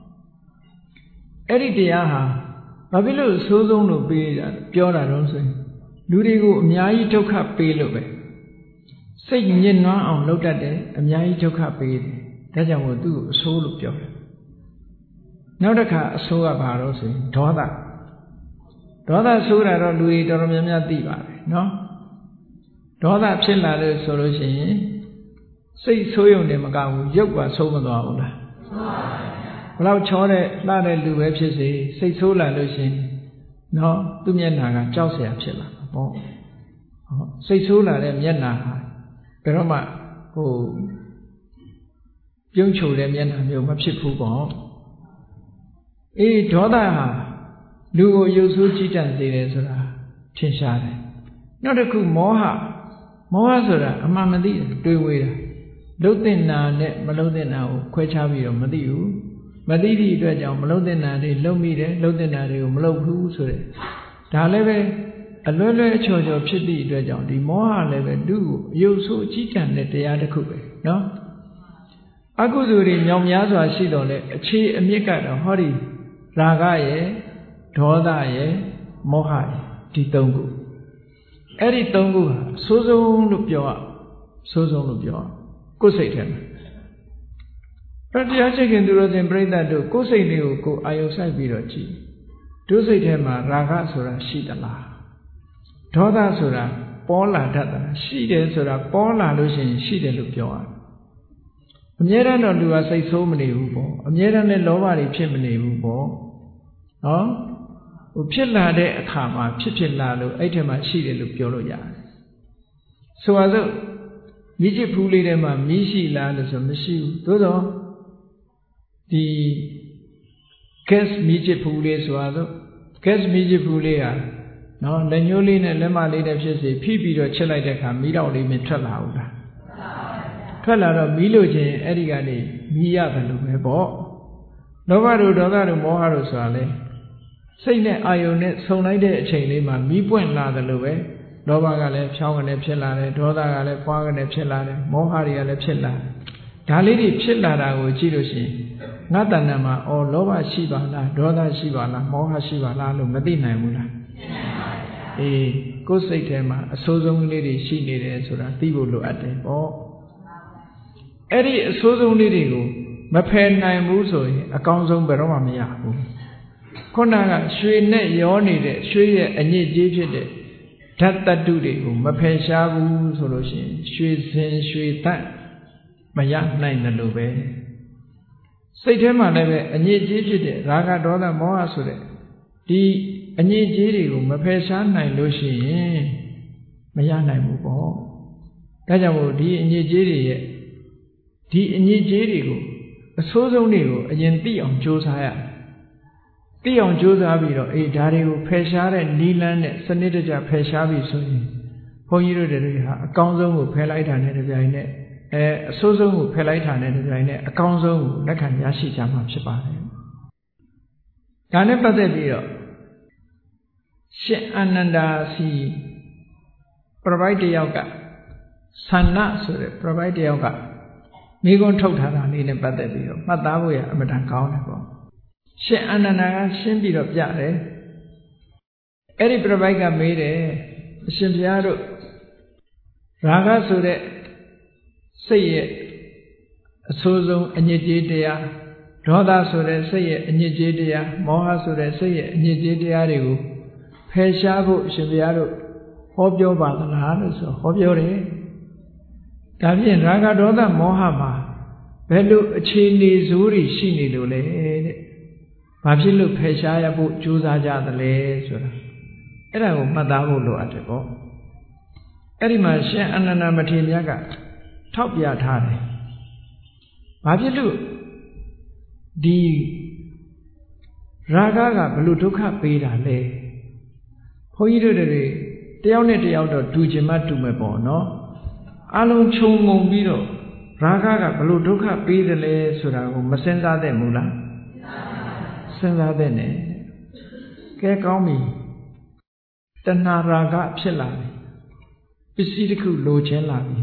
အဲ့ဒီတရားဟာဘာဖြစ်လို့ဆိုးဆုံးလို့ပေးတာပြောတာတော့ဆိုရင်လူတွေကိုအများကြီးဒုက္ခပေးလို့ပဲစိတ်ညစ်နွမ်းအောင်လုပ်တတ်တယ်အများကြီးဒုက္ခပေးတယ်ဒါကြောင့်မို့သူ့ကိုအဆိုးလို့ပြောတယ်နောက်တစ်ခါအဆိုးကဘာတော့ဆိုရင်ဒေါသဒေါသဆိုးတာတော့လူတွေတော်တော်များများသိပါတယ်နော်ဒေါသဖြစ်လာလို့ဆိုလို့ရှိရင်စိတ်ဆိုးရုံနဲ့မကဘူးရုပ်ကဆိုးမသွားဘူးလားဆိုးပါဘူးဘလောက်ချောတဲ့လှတဲ့လူပဲဖြစ်စေစိတ်ဆိုးလာလို့ရှင်နော်သူ့မျက်နှာကကြောက်စရာဖြစ်လာမှာပေါ့ဟုတ်စိတ်ဆိုးလာတဲ့မျက်နှာဟာဘယ်တော့မှဟိုပြုံးချိုတဲ့မျက်နှာမျိုးမဖြစ်ဘူးပေါ့အေးဒေါသဟာလူကိုရုပ်ဆိုးကြည်တတ်စေတယ်ဆိုတာထင်ရှားတယ်နောက်တစ်ခုမောဟမောဟဆိုတာအမှန်မသိတွေးဝေးတာလှုပ်တဲ့နာနဲ့မလှုပ်တဲ့နာကိုခွဲခြားပြီးတော့မသိဘူးမသိသည့်အတွက်ကြောင့်မလှုပ်တဲ့နာတွေလှုပ်မိတယ်လှုပ်တဲ့နာတွေကိုမလှုပ်ဘူးဆိုတဲ့ဒါလည်းပဲအလွယ်လွယ်အချော်ချော်ဖြစ်သည့်အတွက်ကြောင့်ဒီမောဟလည်းပဲသူ့ကိုအယုတ်ဆိုးအကြီးတန်းတဲ့တရားတစ်ခုပဲနော်အကုသိုလ်တွေမြောင်များစွာရှိတော့လေအခြေအမြစ်ကတော့ဟောဒီရာဂရဲ့ဒေါသရဲ့မောဟရဲ့ဒီသုံးခုအဲ့ဒီသုံးခုဟာအဆိုးဆုံးလို့ပြောရအဆိုးဆုံးလို့ပြောရကိုယ်စိတ်ထဲမှာတရားချစ်ခင်သူတော်စင်ပြိဿတို့ကိုယ်စိတ်လေးကိုကိုယ်အာယုံဆိုင်ပြီးတော့ကြည့်တို့စိတ်ထဲမှာရာဂဆိုတာရှိသလားဒေါသဆိုတာပေါ်လာတတ်တာရှိတယ်ဆိုတာပေါ်လာလို့ရှိရင်ရှိတယ်လို့ပြောရတယ်အမြဲတမ်းတော့လူကစိတ်ဆိုးမနေဘူးပေါ့အမြဲတမ်းလည်းလောဘတွေဖြစ်မနေဘူးပေါ့နော်ဟိုဖြစ်လာတဲ့အခါမှာဖြစ်ဖြစ်လာလို့အဲ့ထဲမှာရှိတယ်လို့ပြောလို့ရတယ်ဆိုပါစို့မိချစ်ဖူးလေးထဲမှာမီးရှိလားလို့ဆိုမရှိဘူးသို့တော့ဒီ gas မီးချစ်ဖူးလေးဆိုတော့ gas မီးချစ်ဖူးလေးဟာနော်လက်ညှိုးလေးနဲ့လက်မလေးနဲ့ဖြစ်စေဖိပြီးတော့ချက်လိုက်တဲ့အခါမီးတော့လေးမထွက်လာဘူးလားထွက်လာတော့မီးလို့ချင်းအဲ့ဒီကနေမီးရတယ်လို့ပဲပေါ့လောဘတို့ဒေါသတို့မောဟတို့ဆိုတာလေစိတ်နဲ့အာယုန်နဲ့ဆုံလိုက်တဲ့အချိန်လေးမှာမီးပွင့်လာတယ်လို့ပဲလောဘကလည်းဖြောင်းကနေဖြစ်လာတယ်ဒေါသကလည်းပွားကနေဖြစ်လာတယ်မောဟတွေကလည်းဖြစ်လာတယ်ဒါလေးတွေဖြစ်လာတာကိုကြည့်လို့ရှိရင်ငါတဏ္ဍာမှာအော်လောဘရှိပါလားဒေါသရှိပါလားမောဟရှိပါလားလို့မသိနိုင်ဘူးလားအေးကိုယ်စိတ်ထဲမှာအဆိုးဆုံးလေးတွေရှိနေတယ်ဆိုတာသိဖို့လိုအပ်တယ်ပေါ့အဲ့ဒီအဆိုးဆုံးလေးတွေကိုမဖယ်နိုင်ဘူးဆိုရင်အကောင်းဆုံးဘယ်တော့မှမရဘူးခုနကရွှေနဲ့ရောနေတဲ့ရွှေရဲ့အညစ်အကြေးဖြစ်တဲ့ဓာတ်တတ္တုတွေကိုမဖယ်ရှားဘူးဆိုလို့ရှိရင်ရွှေစင်ရွှေသန့်မရနိုင်တယ်လို့ပဲစိတ်ထဲမှာလည်းပဲအညစ်အကြေးဖြစ်တဲ့ရာဂဒေါသမောဟဆိုတဲ့ဒီအညစ်အကြေးတွေကိုမဖယ်ရှားနိုင်လို့ရှိရင်မရနိုင်ဘူးပေါ့ဒါကြောင့်မို့ဒီအညစ်အကြေးတွေရဲ့ဒီအညစ်အကြေးတွေကိုအဆိုးဆုံးတွေကိုအရင်သိအောင်ကြိုးစားရသိအောင်ကြိုးစားပြီးတော့အေးဒါတွေကိုဖယ်ရှားတဲ့နီလန်းနဲ့စနစ်တကျဖယ်ရှားပြီးဆိုရင်ဘုန်းကြီးတို့တွေဟာအကောင်းဆုံးကိုဖယ်လိုက်တာနဲ့တပြိုင်နက်အဲအဆိုးဆုံးကိုဖယ်လိုက်တာနဲ့တပြိုင်နက်အကောင်းဆုံးကိုလက်ခံရရှိကြမှာဖြစ်ပါတယ်ဒါနဲ့ပတ်သက်ပြီးတော့ရှင်အာနန္ဒာစီပြပိုက်တယောက်ကဆန္ဒဆိုတဲ့ပြပိုက်တယောက်ကမိဂုံးထုတ်ထားတာလေးနဲ့ပတ်သက်ပြီးတော့မှတ်သားဖို့ရအမှန်တန်ကောင်းတယ်ပေါ့ရှင်အာနန္ဒာကရှင်းပြီးတော့ပြတယ်အဲ့ဒီပြပိုက်ကမေးတယ်အရှင်ဘုရားတို့ရာဂဆိုတဲ့စိတ်ရဲ့အဆိုးဆုံးအညစ်အကြေးတရားဒေါသဆိုတဲ့စိတ်ရဲ့အညစ်အကြေးတရားမောဟဆိုတဲ့စိတ်ရဲ့အညစ်အကြေးတရားတွေကိုဖယ်ရှားဖို့အရှင်ဘုရားတို့ဟောပြောပါသလားလို့ဆိုဟောပြောတယ်ဒါဖြင့်ရာဂဒေါသမောဟမှာဘယ်လိုအခြေအနေဆိုးတွေရှိနေလို့လဲတဲ့ဘာဖြစ်လို့ဖယ်ရှားရဖို့ကြိုးစားကြသလဲဆိုတာအဲ့ဒါကိုမှတ်သားဖို့လိုအပ်တယ်ပေါ့အဲ့ဒီမှာရှင်အနန္ဒမထေရမြတ်ကထောက်ပြထားတယ်ဘာဖြစ်လို့ဒီရာဂကဘလို့ဒုက္ခပေးတာလဲဘုန်းကြီးတို့တွေတယောက်နဲ့တယောက်တော့တူချင်မှတူမယ်ပေါ့နော်အလုံးခြုံငုံပြီးတော့ရာဂကဘလို့ဒုက္ခပေးတယ်လဲဆိုတာကိုမစဉ်းစားသင့်ဘူးလားစဉ်းစားသင့်တယ်ကဲကောင်းပြီတဏှာရာဂဖြစ်လာပြီပစ္စည်းတစ်ခုလိုချင်လာပြီ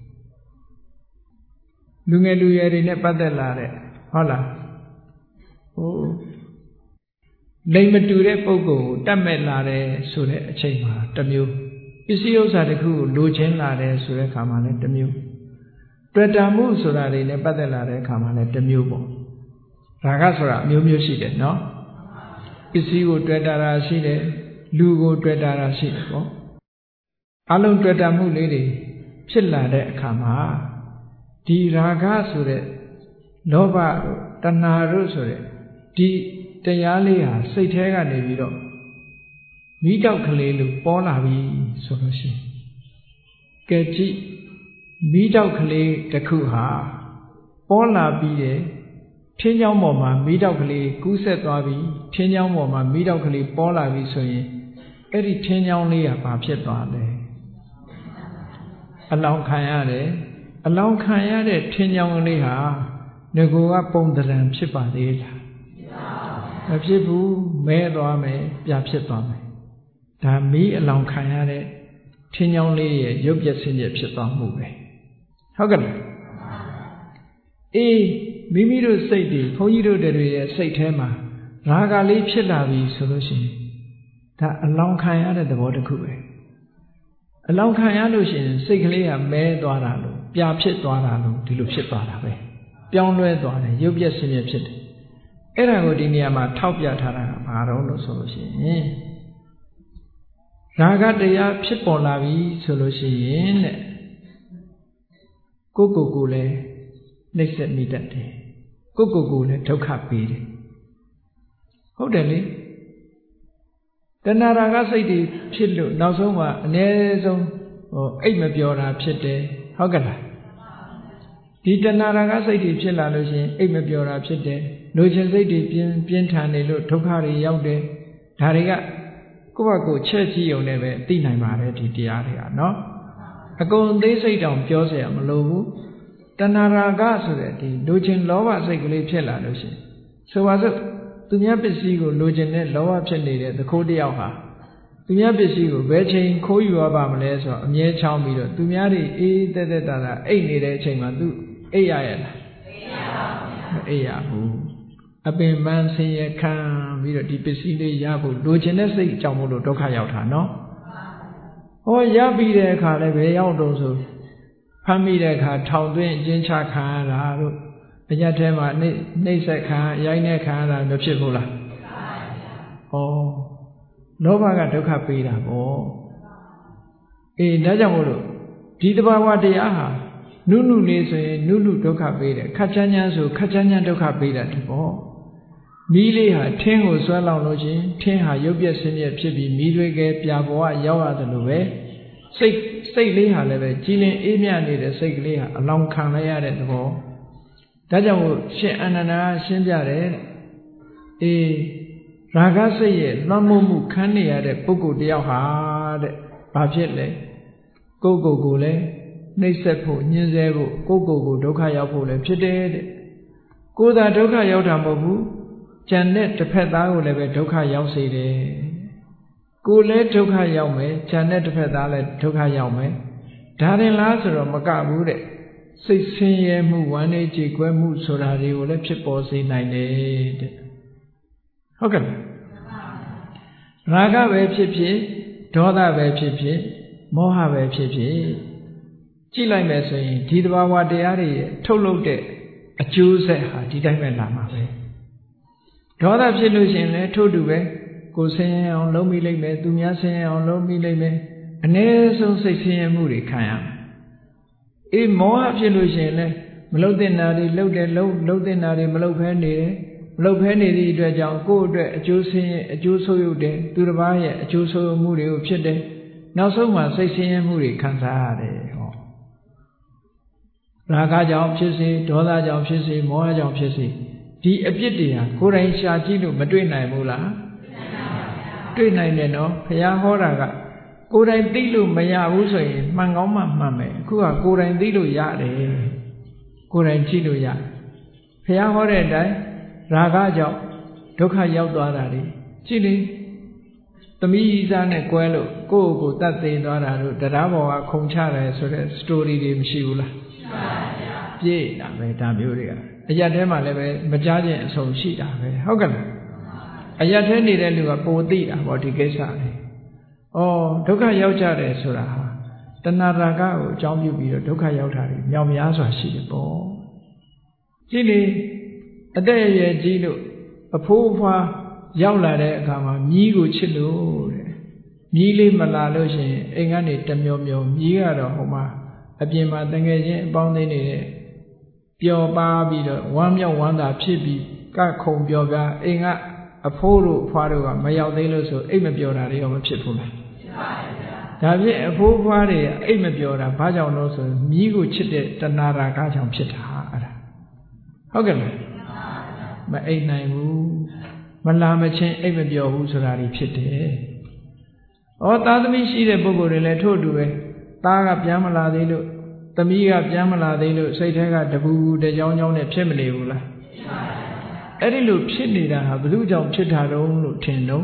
လူငယ်လူရွယ်တွေနဲ့ပတ်သက်လာတဲ့ဟုတ်လားဟိုလိမ်မတူတဲ့ပုဂ္ဂိုလ်ကိုတတ်မဲ့လာတယ်ဆိုတဲ့အချိန်မှာတစ်မျိုးပစ္စည်းဥစ္စာတစ်ခုကိုလိုချင်လာတယ်ဆိုတဲ့အခါမှာလည်းတစ်မျိုးတွေ့တာမှုဆိုတာတွေနဲ့ပတ်သက်လာတဲ့အခါမှာလည်းတစ်မျိုးပေါ့ရာဂဆိုတာအမျိုးမျိုးရှိတယ်နော်ပစ္စည်းကိုတွေ့တာတာရှိတယ်လူကိုတွေ့တာတာရှိတယ်ပေါ့အလုံးတွေ့တာမှုလေးတွေဖြစ်လာတဲ့အခါမှာဒီရာဂဆိုတဲ့လောဘတဏှာတို့ဆိုတဲ့ဒီတရားလေးဟာစိတ်ထဲကနေပြီးတော့မိတောက်ကလေးလို့ပေါ်လာပြီဆိုလို့ရှိရင်ကဲကြည့်မိတောက်ကလေးတစ်ခုဟာပေါ်လာပြီးတဲ့ထင်းချောင်းပေါ်မှာမိတောက်ကလေးကူးဆက်သွားပြီးထင်းချောင်းပေါ်မှာမိတောက်ကလေးပေါ်လာပြီဆိုရင်အဲ့ဒီထင်းချောင်းလေးကဘာဖြစ်သွားလဲအလောင်းခံရတယ်အလောင်းခံရတဲ့ထင်းချောင်းလေးဟာငကိုကပုံတရံဖြစ်ပါသေးလားမဖြစ်ဘူးမဲသွားမယ်ပြဖြစ်သွားမယ်ဒါမီးအလောင်းခံရတဲ့ထင်းချောင်းလေးရဲ့ရုပ်ပြဆင်းပြဖြစ်သွားမှုပဲဟုတ်ကဲ့အေးမိမိတို့စိတ်တွေဘုန်းကြီးတို့တွေရဲ့စိတ်ထဲမှာရာဂလေးဖြစ်လာပြီဆိုလို့ရှိရင်ဒါအလောင်းခံရတဲ့သဘောတစ်ခုပဲအလောင်းခံရလို့ရှိရင်စိတ်ကလေးကမဲသွားတာလို့ပြဖြစ်သွားတာလို့ဒီလိုဖြစ်သွားတာပဲပြောင်းလဲသွားတယ်ရုပ်ပြဆင်းပြဖြစ်တယ်အဲ့ဒါကိုဒီနေရာမှာထောက်ပြထားတာကဘာတော့လို့ဆိုလို့ရှိရင်ရာဂတရားဖြစ်ပေါ်လာပြီဆိုလို့ရှိရင်တဲ့ကိုယ်ကိုယ်ကိုလည်းနှိမ့်ဆက်မိတတ်တယ်ကိုယ်ကိုယ်ကိုလည်းဒုက္ခပေးတယ်ဟုတ်တယ်လေတဏှာရာဂစိတ်တွေဖြစ်လို့နောက်ဆုံးမှာအ ਨੇ ဆုံးဟိုအိတ်မပြောတာဖြစ်တယ်ဟုတ်ကဲ့လားဒီတဏှာရာဂစိတ်တွေဖြစ်လာလို့ရှိရင်အိတ်မပြောတာဖြစ်တယ်လူချင်းစိတ်တွေပြင်းပြင်းထန်နေလို့ဒုက္ခတွေရောက်တယ်ဒါတွေကကိုယ့်ဘက်ကိုချက်ကြည့်ုံနဲ့ပဲသိနိုင်ပါတယ်ဒီတရားတွေကနော်အကုန်သေးစိတ်တောင်ပြောเสียမလိုဘူးတဏှာရာဂဆိုတဲ့ဒီလူချင်းလောဘစိတ်ကလေးဖြစ်လာလို့ရှိရင်ဆိုပါစို့သူများပစ္စည်းကိုလူချင်းနဲ့လောဘဖြစ်နေတဲ့သခိုးတယောက်ဟာသူများပစ္စည်းကိုဘယ်ချိန်ခိုးယူရပါမလဲဆိုတော့အမြဲချောင်းပြီးတော့သူများတွေအေးတက်တက်တာတာအိတ်နေတဲ့အချိန်မှာသူအိတ်ရရလားအိတ်ရဘူးအပင်ပန်းဆင်းရဲခံပြီးတော့ဒီပစ္စည်းလေးရဖို့လိုချင်တဲ့စိတ်အကြောင်းမို့လို့ဒုက္ခရောက်တာနော်ဟောရပြီးတဲ့အခါလည်းဘယ်ရောက်တော့ဆိုဖမ်းမိတဲ့အခါထောင်သွင်းအကျဉ်းချခံရတာတို့အညတ်ထဲမှာနှိမ့်နှိမ့်ဆက်ခံရိုင်းတဲ့ခံရတာမဖြစ်ဘူးလားဩလောဘကဒုက္ခပေးတာပေါ့အေးဒါကြောင့်မို့လို့ဒီတဘာဝတရားဟာနုနုလေးဆိုရင်နုနုဒုက္ခပေးတယ်ခက်ချမ်းချမ်းဆိုခက်ချမ်းချမ်းဒုက္ခပေးတတ်တယ်ပေါ့မီးလေးဟာထင်းကိုဆွဲလောင်လို့ချင်းထင်းဟာရုပ်ပြက်ဆင်းပြက်ဖြစ်ပြီးမီးတွေကပြာပေါ်ကရောက်ရတယ်လို့ပဲစိတ်စိတ်လေးဟာလည်းပဲကြည်လင်အေးမြနေတဲ့စိတ်ကလေးဟာအလောင်းခံလိုက်ရတဲ့သဘောဒါကြောင့်မို့ရှင်အနန္ဒာရှင်းပြတယ်အေးရာဂစိတ်ရဲ့လွှမ်းမိုးမှုခံနေရတဲ့ပုဂ္ဂိုလ်တယောက်ဟာတဲ့ဘာဖြစ်လဲကိုယ့်ကိုယ်ကိုလည်းနှိမ့်ဆက်ဖို့ညှင်းဆဲဖို့ကိုယ့်ကိုယ်ကိုဒုက္ခရောက်ဖို့လည်းဖြစ်တယ်တဲ့ကိုယ်သာဒုက္ခရောက်တာမဟုတ်ဘူးကြံတဲ့တစ်ဖက်သားကိုလည်းပဲဒုက္ခရောက်စေတယ်ကိုယ်လည်းဒုက္ခရောက်မယ်ကြံတဲ့တစ်ဖက်သားလည်းဒုက္ခရောက်မယ်ဒါရင်လားဆိုတော့မကဘူးတဲ့စိတ်ဆင်းရဲမှုဝမ်းနည်းကြေကွဲမှုဆိုတာတွေကိုလည်းဖြစ်ပေါ်စေနိုင်တယ်တဲ့ဟုတ်ကဲ့ရာဂပဲဖြစ်ဖြစ်ဒေါသပဲဖြစ်ဖြစ်မောဟပဲဖြစ်ဖြစ်ကြည့်လိုက်မယ်ဆိုရင်ဒီတဘာဝတရားတွေထုတ်လုပ်တဲ့အကျိုးဆက်ဟာဒီတိုင်းပဲလာမှာပဲဒေါသဖြစ်လို့ရှိရင်လည်းထို့တူပဲကိုယ်ဆင်းရဲအောင်လုပ်မိလိမ့်မယ်သူများဆင်းရဲအောင်လုပ်မိလိမ့်မယ်အ ਨੇ ဆုံးစိတ်ဆင်းရဲမှုတွေခံရမယ်အေးမောဟဖြစ်လို့ရှိရင်လည်းမလုပ်တဲ့နာတွေလုပ်တယ်လုပ်လုပ်တဲ့နာတွေမလုပ်ဖဲနေတယ်မလုပ်ဖဲနေသည့်အတွက်ကြောင့်ကိုယ့်အတွက်အကျိုးဆင်းရဲအကျိုးဆိုးရုပ်တယ်သူတစ်ပါးရဲ့အကျိုးဆိုးမှုတွေကိုဖြစ်တယ်နောက်ဆုံးမှာစိတ်ဆင်းရဲမှုတွေခံစားရတယ်ဟောရာဂကြောင့်ဖြစ်စေဒေါသကြောင့်ဖြစ်စေမောဟကြောင့်ဖြစ်စေဒီအပြစ်တွေဟာကိုယ်တိုင်ရှာကြည့်လို့မတွေ့နိုင်ဘူးလားတွေ့နိုင်တယ်နော်ဘုရားဟောတာကကိုယ်တိုင်သိလို့မရဘူးဆိုရင်မှန်ကောင်းမှမှန်မယ်အခုကကိုယ်တိုင်သိလို့ရတယ်ကိုယ်တိုင်ကြည့်လို့ရဘုရားဟောတဲ့အတိုင်းရာဂကြောင့်ဒုက္ခရောက်သွားတာလေကြည့်လေသမီးစားနဲ့ကွဲလို့ကိုယ့်ကိုယ်တတ်သိသွားတာတို့တရားပေါ်ကခုံချတယ်ဆိုတဲ့ story တွေမရှိဘူးလားရှိပါဗျာပြည့်တာပဲဒါမျိုးတွေကအရက်ထဲမှာလည်းပဲမကြားခြင်းအဆုံးရှိတာပဲဟုတ်ကဲ့လားအရက်ထဲနေတဲ့လူကပိုသိတာပေါ့ဒီကိစ္စလေးဩဒုက္ခရောက်ကြတယ်ဆိုတာဟာတဏှာရာဂကိုအကြောင်းပြုပြီးတော့ဒုက္ခရောက်တာတွေမြောက်များစွာရှိတယ်ပေါ့ကြည့်လေအတဲ့အရွယ်ကြီးလို့အဖိုးအဖွားရောက်လာတဲ့အခါမှာမြီးကိုချစ်လို့တဲ့မြီးလေးမလာလို့ရှိရင်အိမ်ကနေတမျောမျောမြီးကတော့ဟိုမှာအပြင်မှာတငယ်ချင်းအပေါင်းအသင်းနေတဲ့ပြောပါပြီးတော့ဝမ်းမြောက်ဝမ်းသာဖြစ်ပြီးကခုံပြောပြအိမ်ကအဖိုးတို့အဖွားတို့ကမရောက်သေးလို့ဆိုအိတ်မပြောတာတွေရောမဖြစ်ဘူးလားဖြစ်ပါရဲ့ဗျာဒါဖြင့်အဖိုးအဖွားတွေအိတ်မပြောတာဘာကြောင့်လို့ဆိုမြည်ကိုချစ်တဲ့တဏှာရာဂကြောင့်ဖြစ်တာအဲ့ဒါဟုတ်ကဲ့လားမအိတ်နိုင်ဘူးမလာမချင်းအိတ်မပြောဘူးဆိုတာတွေဖြစ်တယ်ဩသားသမီးရှိတဲ့ပုဂ္ဂိုလ်တွေလည်းထို့အတူပဲသားကပြန်မလာသေးလို့သမီးကပြန်မလာသေးလို့စိတ်ထဲကတပူတကြောင်ကြောင်နဲ့ဖြစ်မနေဘူးလားအဲ့ဒီလိုဖြစ်နေတာဟာဘယ်သူကြောင့်ဖြစ်တာတုံးလို့ထင်တော့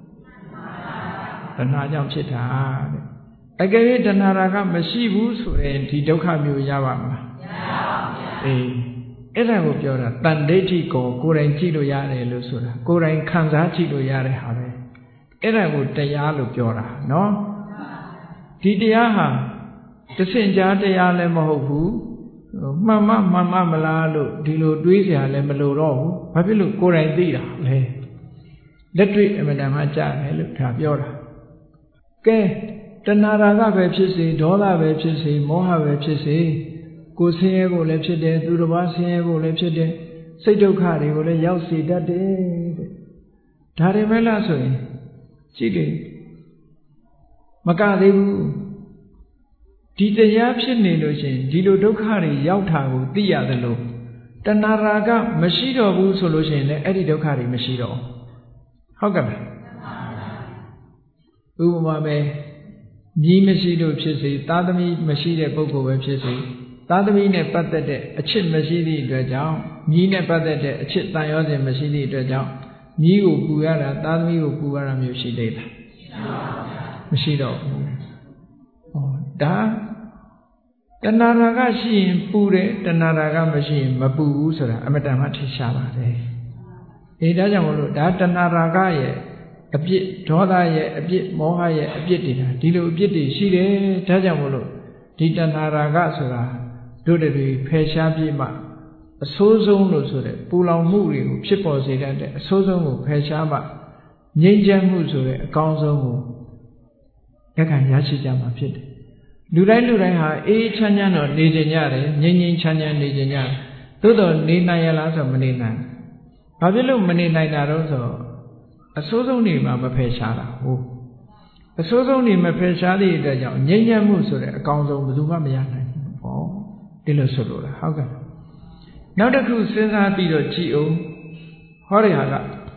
တဏှာကြောင့်ဖြစ်တာတဲ့အကယ်၍တဏှာရာကမရှိဘူးဆိုရင်ဒီဒုက္ခမျိုးရပါမလားမရပါဘူးအေးအဲ့ဒါကိုပြောတာတန်ဒိဋ္ဌိကိုကိုယ်တိုင်ကြည့်လို့ရတယ်လို့ဆိုတာကိုယ်တိုင်ခံစားကြည့်လို့ရတဲ့ဟာပဲအဲ့ဒါကိုတရားလို့ပြောတာနော်ဒီတရားဟာတဆင့်ကြားတရားလည်းမဟုတ်ဘူးမှန်မှမှန်မှမလားလို့ဒီလိုတွေးเสียလည်းမလိုတော့ဘူးဘာဖြစ်လို့ကိုယ်တိုင်သိတာလဲလက်တွေ့အမှန်တမ်းကြားတယ်လို့ဒါပြောတာကဲတဏှာရာဂပဲဖြစ်စေဒေါသပဲဖြစ်စေမောဟပဲဖြစ်စေကိုယ်ဆင်းရဲကိုလည်းဖြစ်တယ်သူတစ်ပါးဆင်းရဲကိုလည်းဖြစ်တယ်စိတ်ဒုက္ခတွေကိုလည်းရောက်စေတတ်တယ်တဲ့ဒါတွေမဲ့လားဆိုရင်ကြည့်လေမကသေးဘူးဒီတရားဖြစ်နေလို့ရှင်ဒီလိုဒုက္ခတွေရောက်တာကိုသိရတယ်လို့တဏှာရာဂမရှိတော့ဘူးဆိုလို့ရှင်လည်းအဲ့ဒီဒုက္ခတွေမရှိတော့ဟုတ်ကဲ့လားဥပမာပဲမြည်မရှိလို့ဖြစ်စေသားသမီးမရှိတဲ့ပုဂ္ဂိုလ်ပဲဖြစ်စေသားသမီးနဲ့ပတ်သက်တဲ့အချစ်မရှိသည့်အတွက်ကြောင့်မြည်နဲ့ပတ်သက်တဲ့အချစ်တန်ရောစဉ်မရှိသည့်အတွက်ကြောင့်မြည်ကိုပူရတာသားသမီးကိုပူရတာမျိုးရှိသေးလားမရှိတော့ဘူးဟောဒါတဏှာရာဂရှိရင်ပူတယ်တဏှာရာဂမရှိရင်မပူဘူးဆိုတာအမတန်မှထင်ရှားပါတယ်အေးဒါကြောင့်မလို့ဒါတဏှာရာဂရဲ့အပြစ်ဒေါသရဲ့အပြစ်မောဟရဲ့အပြစ်တွေဒီလိုအပြစ်တွေရှိတယ်ဒါကြောင့်မလို့ဒီတဏှာရာဂဆိုတာတို့တွေဖယ်ရှားပြမှအဆိုးဆုံးလို့ဆိုတဲ့ပူလောင်မှုတွေကိုဖြစ်ပေါ်စေတတ်တဲ့အဆိုးဆုံးကိုဖယ်ရှားမှငြိမ်းချမ်းမှုဆိုတဲ့အကောင်းဆုံးကိုလက်ခံရရှိကြမှာဖြစ်တယ်လူတိုင်းလူတိုင်းဟာအေးချမ်းချမ်းတော့နေကြကြတယ်ငြိမ်းငြိမ်းချမ်းချမ်းနေကြကြတယ်သို့တော်နေနိုင်ရလားဆိုမနေနိုင်ဘာဖြစ်လို့မနေနိုင်တာတော့ဆိုအဆိုးဆုံးနေမှာမဖယ်ရှားတာဟုတ်အဆိုးဆုံးနေမဖယ်ရှားတဲ့အတွက်ကြောင့်ငြိမ်းချမ်းမှုဆိုတဲ့အကောင်းဆုံးဘယ်သူမှမရနိုင်ဘူးပေါ့ဒီလိုဆိုလို့လားဟုတ်ကဲ့နောက်တစ်ခုစဉ်းစားပြီးတော့ကြည့်အောင်ဟောရဟာက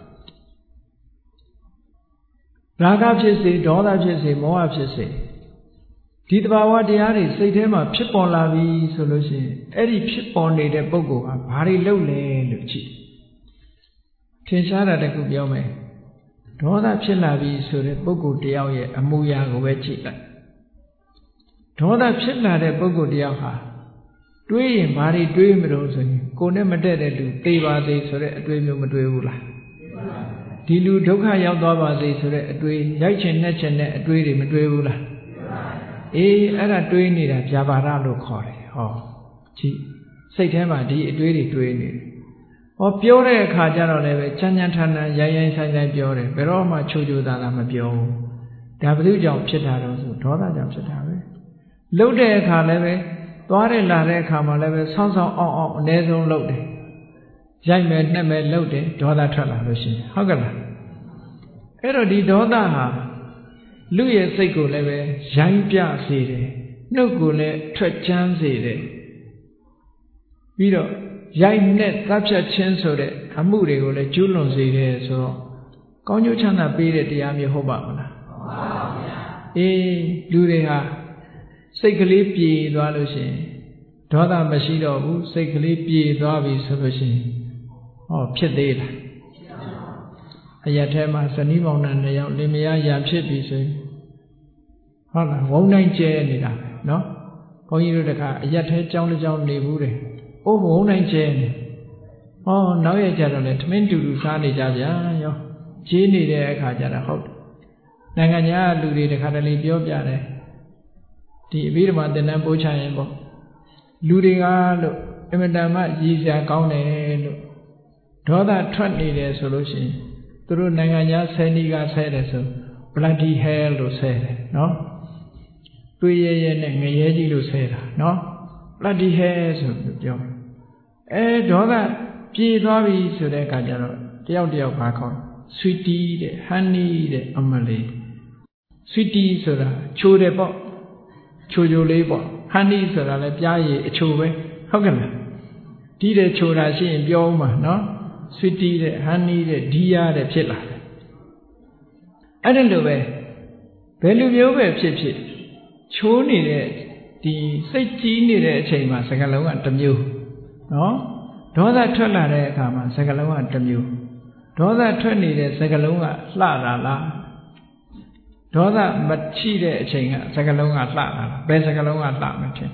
ရာဂဖြစ်စေဒေါသဖြစ်စေမောဟဖြစ်စေဒီတဘာဝတရားတွေစိတ်ထဲမှာဖြစ်ပေါ်လာပြီဆိုလို့ရှိရင်အဲ့ဒီဖြစ်ပေါ်နေတဲ့ပုဂ္ဂိုလ်ဟာဘာတွေလုပ်လဲလို့ကြည့်ထင်ရှားတာတခုပြောမယ်ဒေါသဖြစ်လာပြီဆိုတဲ့ပုဂ္ဂိုလ်တယောက်ရဲ့အမူအရာကိုပဲကြည့်လိုက်ဒေါသဖြစ်လာတဲ့ပုဂ္ဂိုလ်တယောက်ဟာတွေးရင်ဘာတွေတွေးမလို့ဆိုရင်ကိုယ်နဲ့မတည့်တဲ့လူသေပါသေးဆိုတဲ့အတွေးမျိုးမတွေးဘူးလားဒီလူဒုက္ခရောက်သွားပါစေဆိုတဲ့အတွေးရိုက်ချင်နှက်ချင်တဲ့အတွေးတွေမတွေးဘူးလားအေးအဲ့ဒါတွေးနေတာဗျာပါဒလို့ခေါ်တယ်ဟောကြည့်စိတ်ထဲမှာဒီအတွေးတွေတွေးနေတယ်ဟောပြောတဲ့အခါကျတော့လည်းပဲချမ်းချမ်းထန်ထန်ရိုင်းရိုင်းဆိုင်ဆိုင်ပြောတယ်ဘယ်တော့မှချိုးချိုးသားသားမပြောဘူးဒါဘယ်သူကြောင့်ဖြစ်တာတော့ဆိုဒေါသကြောင့်ဖြစ်တာပဲလှုပ်တဲ့အခါလည်းပဲသွားတယ်လာတဲ့အခါမှာလည်းပဲဆောင်းဆောင်းအောင်အောင်အ ਨੇ ဆုံးလှုပ်တယ်ရိုက်မယ်နှက်မယ်လှုပ်တယ်ဒေါသထွက်လာလို့ရှိရင်ဟုတ်ကဲ့လားအဲ့တော့ဒီဒေါသဟာလူရဲ့စိတ်ကိုလည်းပဲရိုင်းပြစေတယ်နှုတ်ကိုလည်းထွက်ချမ်းစေတယ်ပြီးတော့ရိုက်နဲ့တပ်ဖြတ်ခြင်းဆိုတဲ့အမှုတွေကိုလည်းကျူးလွန်စေတယ်ဆိုတော့ကောင်းကျိုးချမ်းသာပေးတဲ့တရားမျိုးဟုတ်ပါမလားဟုတ်ပါဗျာအေးလူတွေဟာစိတ်ကလေးပြေသွားလို့ရှိရင်ဒေါသမရှိတော့ဘူးစိတ်ကလေးပြေသွားပြီဆိုလို့ရှိရင်ဟောဖြစ်သေးလားအရက်ထဲမှာဇနီးမောင်နှံနှစ်ယောက်လင်မယားရာဖြစ်ပြီဆိုရင်ဟုတ်လားဝုန်းတိုင်းကျဲနေတာပဲเนาะဘုန်းကြီးတို့တခါအရက်ထဲကြောင်းတစ်ကြောင်းနေဘူးတယ်အိုးဝုန်းတိုင်းကျဲနေဟောနောက်ရကြတော့လေထမင်းတူတူစားနေကြဗျာရောကြီးနေတဲ့အခါကျတော့ဟုတ်နိုင်ငံခြားလူတွေတခါတလေပြောပြတယ်ဒီအဘိဓမ္မာသင်တန်းပို့ချရင်ပေါ့လူတွေကလို့အမတန်မှရည်စရာကောင်းတယ်လို့ဒေါသထွက်နေတယ်ဆိုလို့ရှိရင်သူတို့နိုင်ငံခြားဆယ်နီးကဆဲတယ်ဆို bloody hell လို့ဆဲတယ်နော်တွေးရဲရဲနဲ့ငရဲကြီးလို့ဆဲတာနော် bloody hell ဆိုပြောအဲဒေါသပြေးသွားပြီဆိုတဲ့အခါကျတော့တယောက်တယောက်ပါခေါ် sweetie တဲ့ honey တဲ့အမလေး sweetie ဆိုတာချိုတယ်ပေါ့ချိုချိုလေးပေါ့ honey ဆိုတာလည်းပြားရည်အချိုပဲဟုတ်ကဲ့လားဒီတဲ့ချိုတာရှိရင်ပြောဦးမှာနော် sweetie တဲ့ honey တဲ့ dear တဲ့ဖြစ်လာတယ်အဲ့ဒါလိုပဲဘယ်လိုမျိုးပဲဖြစ်ဖြစ်ချိုးနေတဲ့ဒီစိတ်ကြီးနေတဲ့အချိန်မှာစကားလုံးကတစ်မျိုးနော်ဒေါသထွက်လာတဲ့အခါမှာစကားလုံးကတစ်မျိုးဒေါသထွက်နေတဲ့စကားလုံးကလှတာလားဒေါသမချိတဲ့အချိန်ကစကားလုံးကလှတာလားဘယ်စကားလုံးကလှမထင်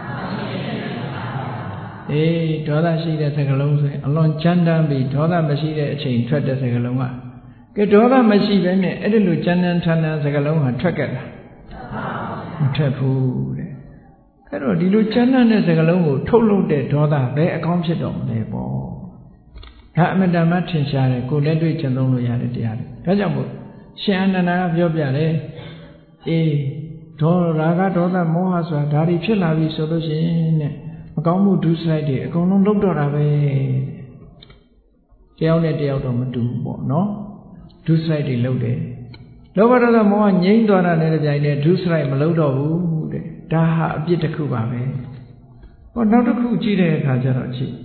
အေးဒေါသရှိတဲ့စကားလုံးဆိုရင်အလွန်ကြမ်းတမ်းပြီးဒေါသမရှိတဲ့အချိန်ထွက်တဲ့စကားလုံးကကဲဒေါသမရှိဘဲနဲ့အဲ့ဒီလိုကြမ်းတမ်းထန်ထန်စကားလုံးဟာထွက်ကြလားမထွက်ဘူးတဲ့အဲ့တော့ဒီလိုကြမ်းတမ်းတဲ့စကားလုံးကိုထုတ်လုပ်တဲ့ဒေါသဘယ်အကောင်းဖြစ်တော့မလဲပေါ့ဒါအမတန်မှထင်ရှားတယ်ကိုလက်တွေ့ကျင့်သုံးလို့ရတဲ့တရားတွေဒါကြောင့်မို့ရှင်အနန္ဒာကပြောပြတယ်အေးဒေါရာဂဒေါသမောဟဆိုတာဒါတွေဖြစ်လာပြီဆိုလို့ရှိရင်တဲ့မကောင်းမှုဒုစရိုက်တွေအကုန်လုံးလုပ်တော့တာပဲတယောက်နဲ့တယောက်တော့မတူဘူးပေါ့နော်ဒုစရိုက်တွေလုပ်တယ်လောဘဒေါသမောဟငြိမ်းသွားတာနဲ့တပြိုင်တည်းဒုစရိုက်မလုပ်တော့ဘူးတဲ့ဒါဟာအပြစ်တစ်ခုပါပဲဟောနောက်တစ်ခုကြည့်တဲ့အခါကျတော့ကြည့်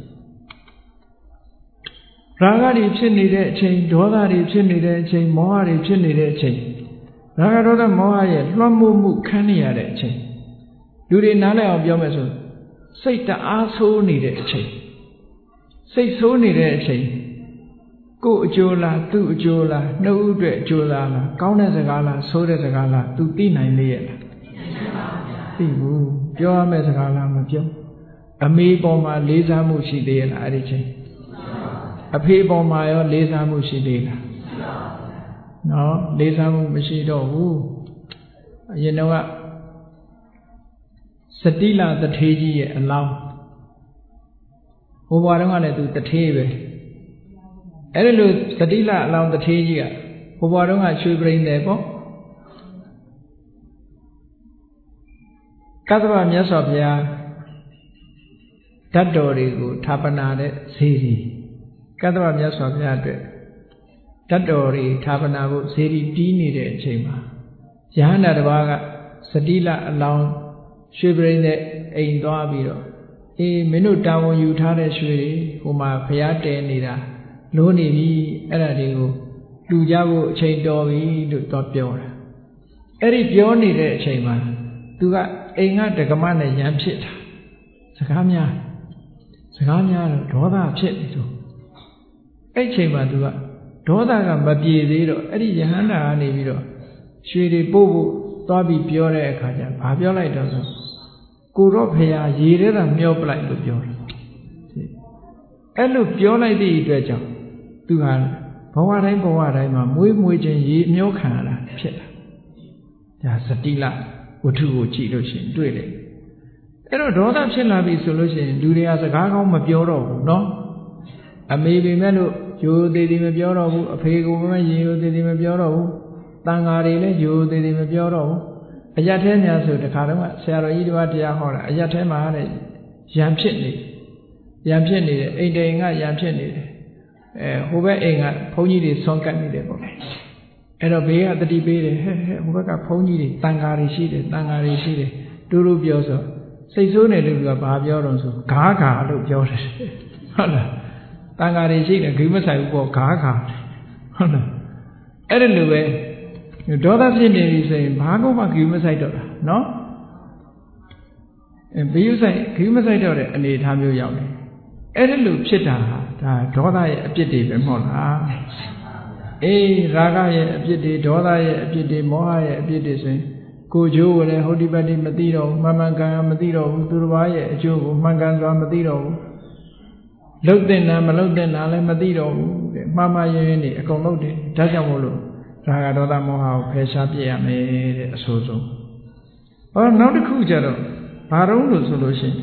ရာဂတွေဖြစ်နေတဲ့အချိန်ဒေါသတွေဖြစ်နေတဲ့အချိန်မောဟတွေဖြစ်နေတဲ့အချိန်ရာဂဒေါသမောဟရဲ့လွှမ်းမိုးမှုခံနေရတဲ့အချိန်လူတွေနားလည်အောင်ပြောမယ်ဆိုစိတ်တအားဆိုးနေတဲ့အချိန်စိတ်ဆိုးနေတဲ့အချိန်ကိုယ်အကျိုးလားသူ့အကျိုးလားနှုတ်အတွက်အကျိုးလားကောင်းတဲ့စကားလားဆိုးတဲ့စကားလားသူသိနိုင်လေရဲ့လားသိဘူးပြောရမယ့်စကားလားမပြောအမေပေါ်မှာလေးစားမှုရှိသေးရဲ့လားအဲ့ဒီချိန်အဖေပေါ်မှာရောလေးစားမှုရှိသေးလားနော်လေးစားမှုမရှိတော့ဘူးအရင်တော့ကစတိလတထေးကြီးရဲ့အလောင်းဟိုဘွားတုန်းကလည်းသူတထေးပဲအဲ့ဒီလိုစတိလအလောင်းတထေးကြီးကဟိုဘွားတုန်းကရွှေပြိန်းတယ်ပေါ့ကသဗ္ဗမြတ်စွာဘုရားဓာတ်တော်တွေကိုဌာပနာတဲ့ဈေးကြီးကသဗ္ဗမြတ်စွာဘုရားအတွက်ဓာတ်တော်တွေဌာပနာဖို့ဈေးကြီးတီးနေတဲ့အချိန်မှာယဟန္တာတစ်ပါးကစတိလအလောင်းရွှေပြိန်းတဲ့အိမ်သွားပြီးတော့အေးမင်းတို့တာဝန်ယူထားတဲ့ရွှေတွေဟိုမှာဘုရားတည်နေတာလို့နေပြီအဲ့ဒါတွေကိုလူကြဖို့အချိန်တော်ပြီလို့တော့ပြောတာအဲ့ဒီပြောနေတဲ့အချိန်မှာသူကအိမ်ကဒကမနဲ့ရံဖြစ်တာစကားများစကားများတော့ဒေါသဖြစ်နေတော့အဲ့အချိန်မှာသူကဒေါသကမပြေသေးတော့အဲ့ဒီယဟန္တာကနေပြီးတော့ရွှေတွေပို့ဖို့သွားပြီးပြောတဲ့အခါကျဘာပြောလိုက်တော့ဆိုကိုတော့ဖရာရေထဲသာမျောပလိုက်လို့ပြောတယ်အဲ့လိုပြောလိုက်တဲ့အတွက်ကြောင့်သူဟာဘဝတိုင်းဘဝတိုင်းမှာမွေးမွေးခြင်းရေမျောခံရတာဖြစ်တာဒါစတိလဝတ္ထုကိုကြည့်လို့ရှိရင်တွေ့တယ်အဲ့တော့ဒေါသဖြစ်လာပြီဆိုလို့ရှိရင်လူတွေကစကားကောင်းမပြောတော့ဘူးเนาะအမေပေမဲ့လို့ရိုးသေးသေးမပြောတော့ဘူးအဖေကလည်းရေရိုးသေးသေးမပြောတော့ဘူးတန်ဃာတွေလည်းရိုးသေးသေးမပြောတော့ဘူးအရက်ထဲများဆိုတခါတော့ဆရာတော်ကြီးတစ်ပါးတရားဟောတာအရက်ထဲမှာတဲ့ရံဖြစ်နေရံဖြစ်နေတယ်အိမ်တိန်ကရံဖြစ်နေတယ်အဲဟိုဘက်အိမ်ကဘုန်းကြီးတွေဆွမ်းကပ်နေတယ်ပေါ့အဲ့တော့ဘေးကတတိပေးတယ်ဟဲ့ဟဲ့ဟိုဘက်ကဘုန်းကြီးတွေတန်ဃာတွေရှိတယ်တန်ဃာတွေရှိတယ်တူတူပြောဆိုစိတ်ဆိုးနေလို့ကဘာပြောတော့ဆိုဂါးဂါလို့ပြောတယ်ဟုတ်လားတန်ဃာတွေရှိတယ်ဂိမဆိုင်ဘူးပေါ့ဂါးဂါဟုတ်လားအဲ့ဒါလိုပဲဒေါသဖြစ်နေပြီဆိုရင်ဘာကောမှဂိမဆိုင်တော့တာနော်အဲဘီယူဆိုင်ဂိမဆိုင်တော့တဲ့အနေအထားမျိုးရောက်တယ်အဲ့ဒါလိုဖြစ်တာဟာဒါဒေါသရဲ့အပြစ်တွေပဲမဟုတ်လားအေးရာဂရဲ့အပြစ်တွေဒေါသရဲ့အပြစ်တွေမောဟရဲ့အပြစ်တွေဆိုရင်ကိုကျိုးကိုလည်းဟုတ်ဒီပတ်တိမသိတော့ဘူးမှန်မှန်ကန်ကန်မသိတော့ဘူးသူတစ်ပါးရဲ့အကျိုးကိုမှန်ကန်စွာမသိတော့ဘူးလှုပ်တဲ့နာမလှုပ်တဲ့နာလည်းမသိတော့ဘူးတဲ့မှားမှားရင်းရင်းနေအကုန်လှုပ်တယ်ဒါကြောင့်မို့လို့ရာဂဒေါသမောဟကိုဖယ်ရှားပြရမယ်တဲ့အဆိုးဆုံးဟောနောက်တစ်ခုကျတော့ဘာတော့လို့ဆိုလို့ရှိ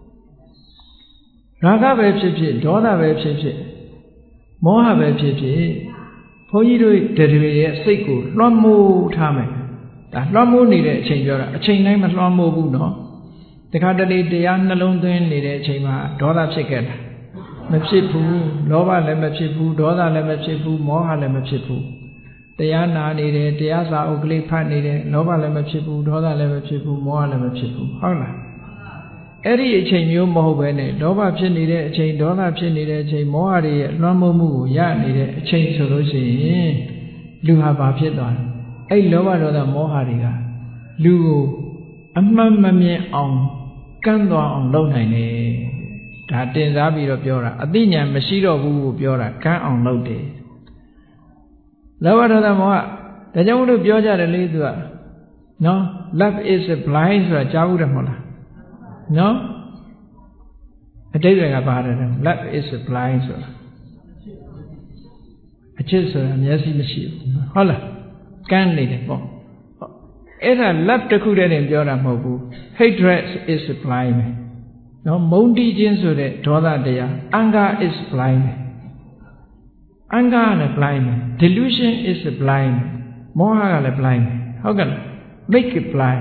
ရင်ရာဂပဲဖြစ်ဖြစ်ဒေါသပဲဖြစ်ဖြစ်မောဟပဲဖြစ်ဖြစ်ဘုန်းကြီးတို့တတွေရဲ့စိတ်ကိုလွှမ်းမိုးထားမယ်ဒါလွှမ်းမိုးနေတဲ့အချိန်ပြောတာအချိန်တိုင်းမလွှမ်းမိုးဘူးနော်တခါတလေတရားနှလုံးသွင်းနေတဲ့အချိန်မှာဒေါသဖြစ်ခဲ့တာမဖြစ်ဘူးလောဘလည်းမဖြစ်ဘူးဒေါသလည်းမဖြစ်ဘူးမောဟလည်းမဖြစ်ဘူးတရားနာနေတယ်တရားစာအုပ်ကလေးဖတ်နေတယ်လောဘလည်းမဖြစ်ဘူးဒေါသလည်းမဖြစ်ဘူးမောဟလည်းမဖြစ်ဘူးဟုတ်လားအဲ့ဒီအချိန်မျိုးမဟုတ်ပဲနဲ့လောဘဖြစ်နေတဲ့အချိန်ဒေါသဖြစ်နေတဲ့အချိန်မောဟတွေရဲ့လွှမ်းမိုးမှုကိုရနေတဲ့အချိန်ဆိုလို့ရှိရင်လူဟာဘာဖြစ်သွားလဲအဲ့လောဘဒေါသမောဟတွေကလူကိုအမှန်မမြင်အောင်ကန့်သွားအောင်လုပ်နိုင်တယ်ဒါတင်စားပြီးတော့ပြောတာအသိဉာဏ်မရှိတော့ဘူးကိုပြောတာကန့်အောင်လုပ်တယ်လောဘဒေါသမောဟဒါကြောင့်မလို့ပြောကြတယ်လေသူကနော် love is blind ဆိုတာကြားဘူးတယ်မဟုတ်လားနော်အတိတ်တွေကပါတယ် love is blind ဆိုတာအချစ်ဆိုတာမျက်စိမရှိဘူးဟုတ်လားကန်းနေတယ်ပေါ့အဲ့ဒါ love တစ်ခုတည်းတင်ပြောတာမဟုတ်ဘူး hatred is blind ပဲနော်မုန်းတီးခြင်းဆိုတဲ့ဒေါသတရား anger is blind ပဲ anger လည်း blind ပဲ delusion is blind မောဟကလည်း blind ပဲဟုတ်ကဲ့ make it blind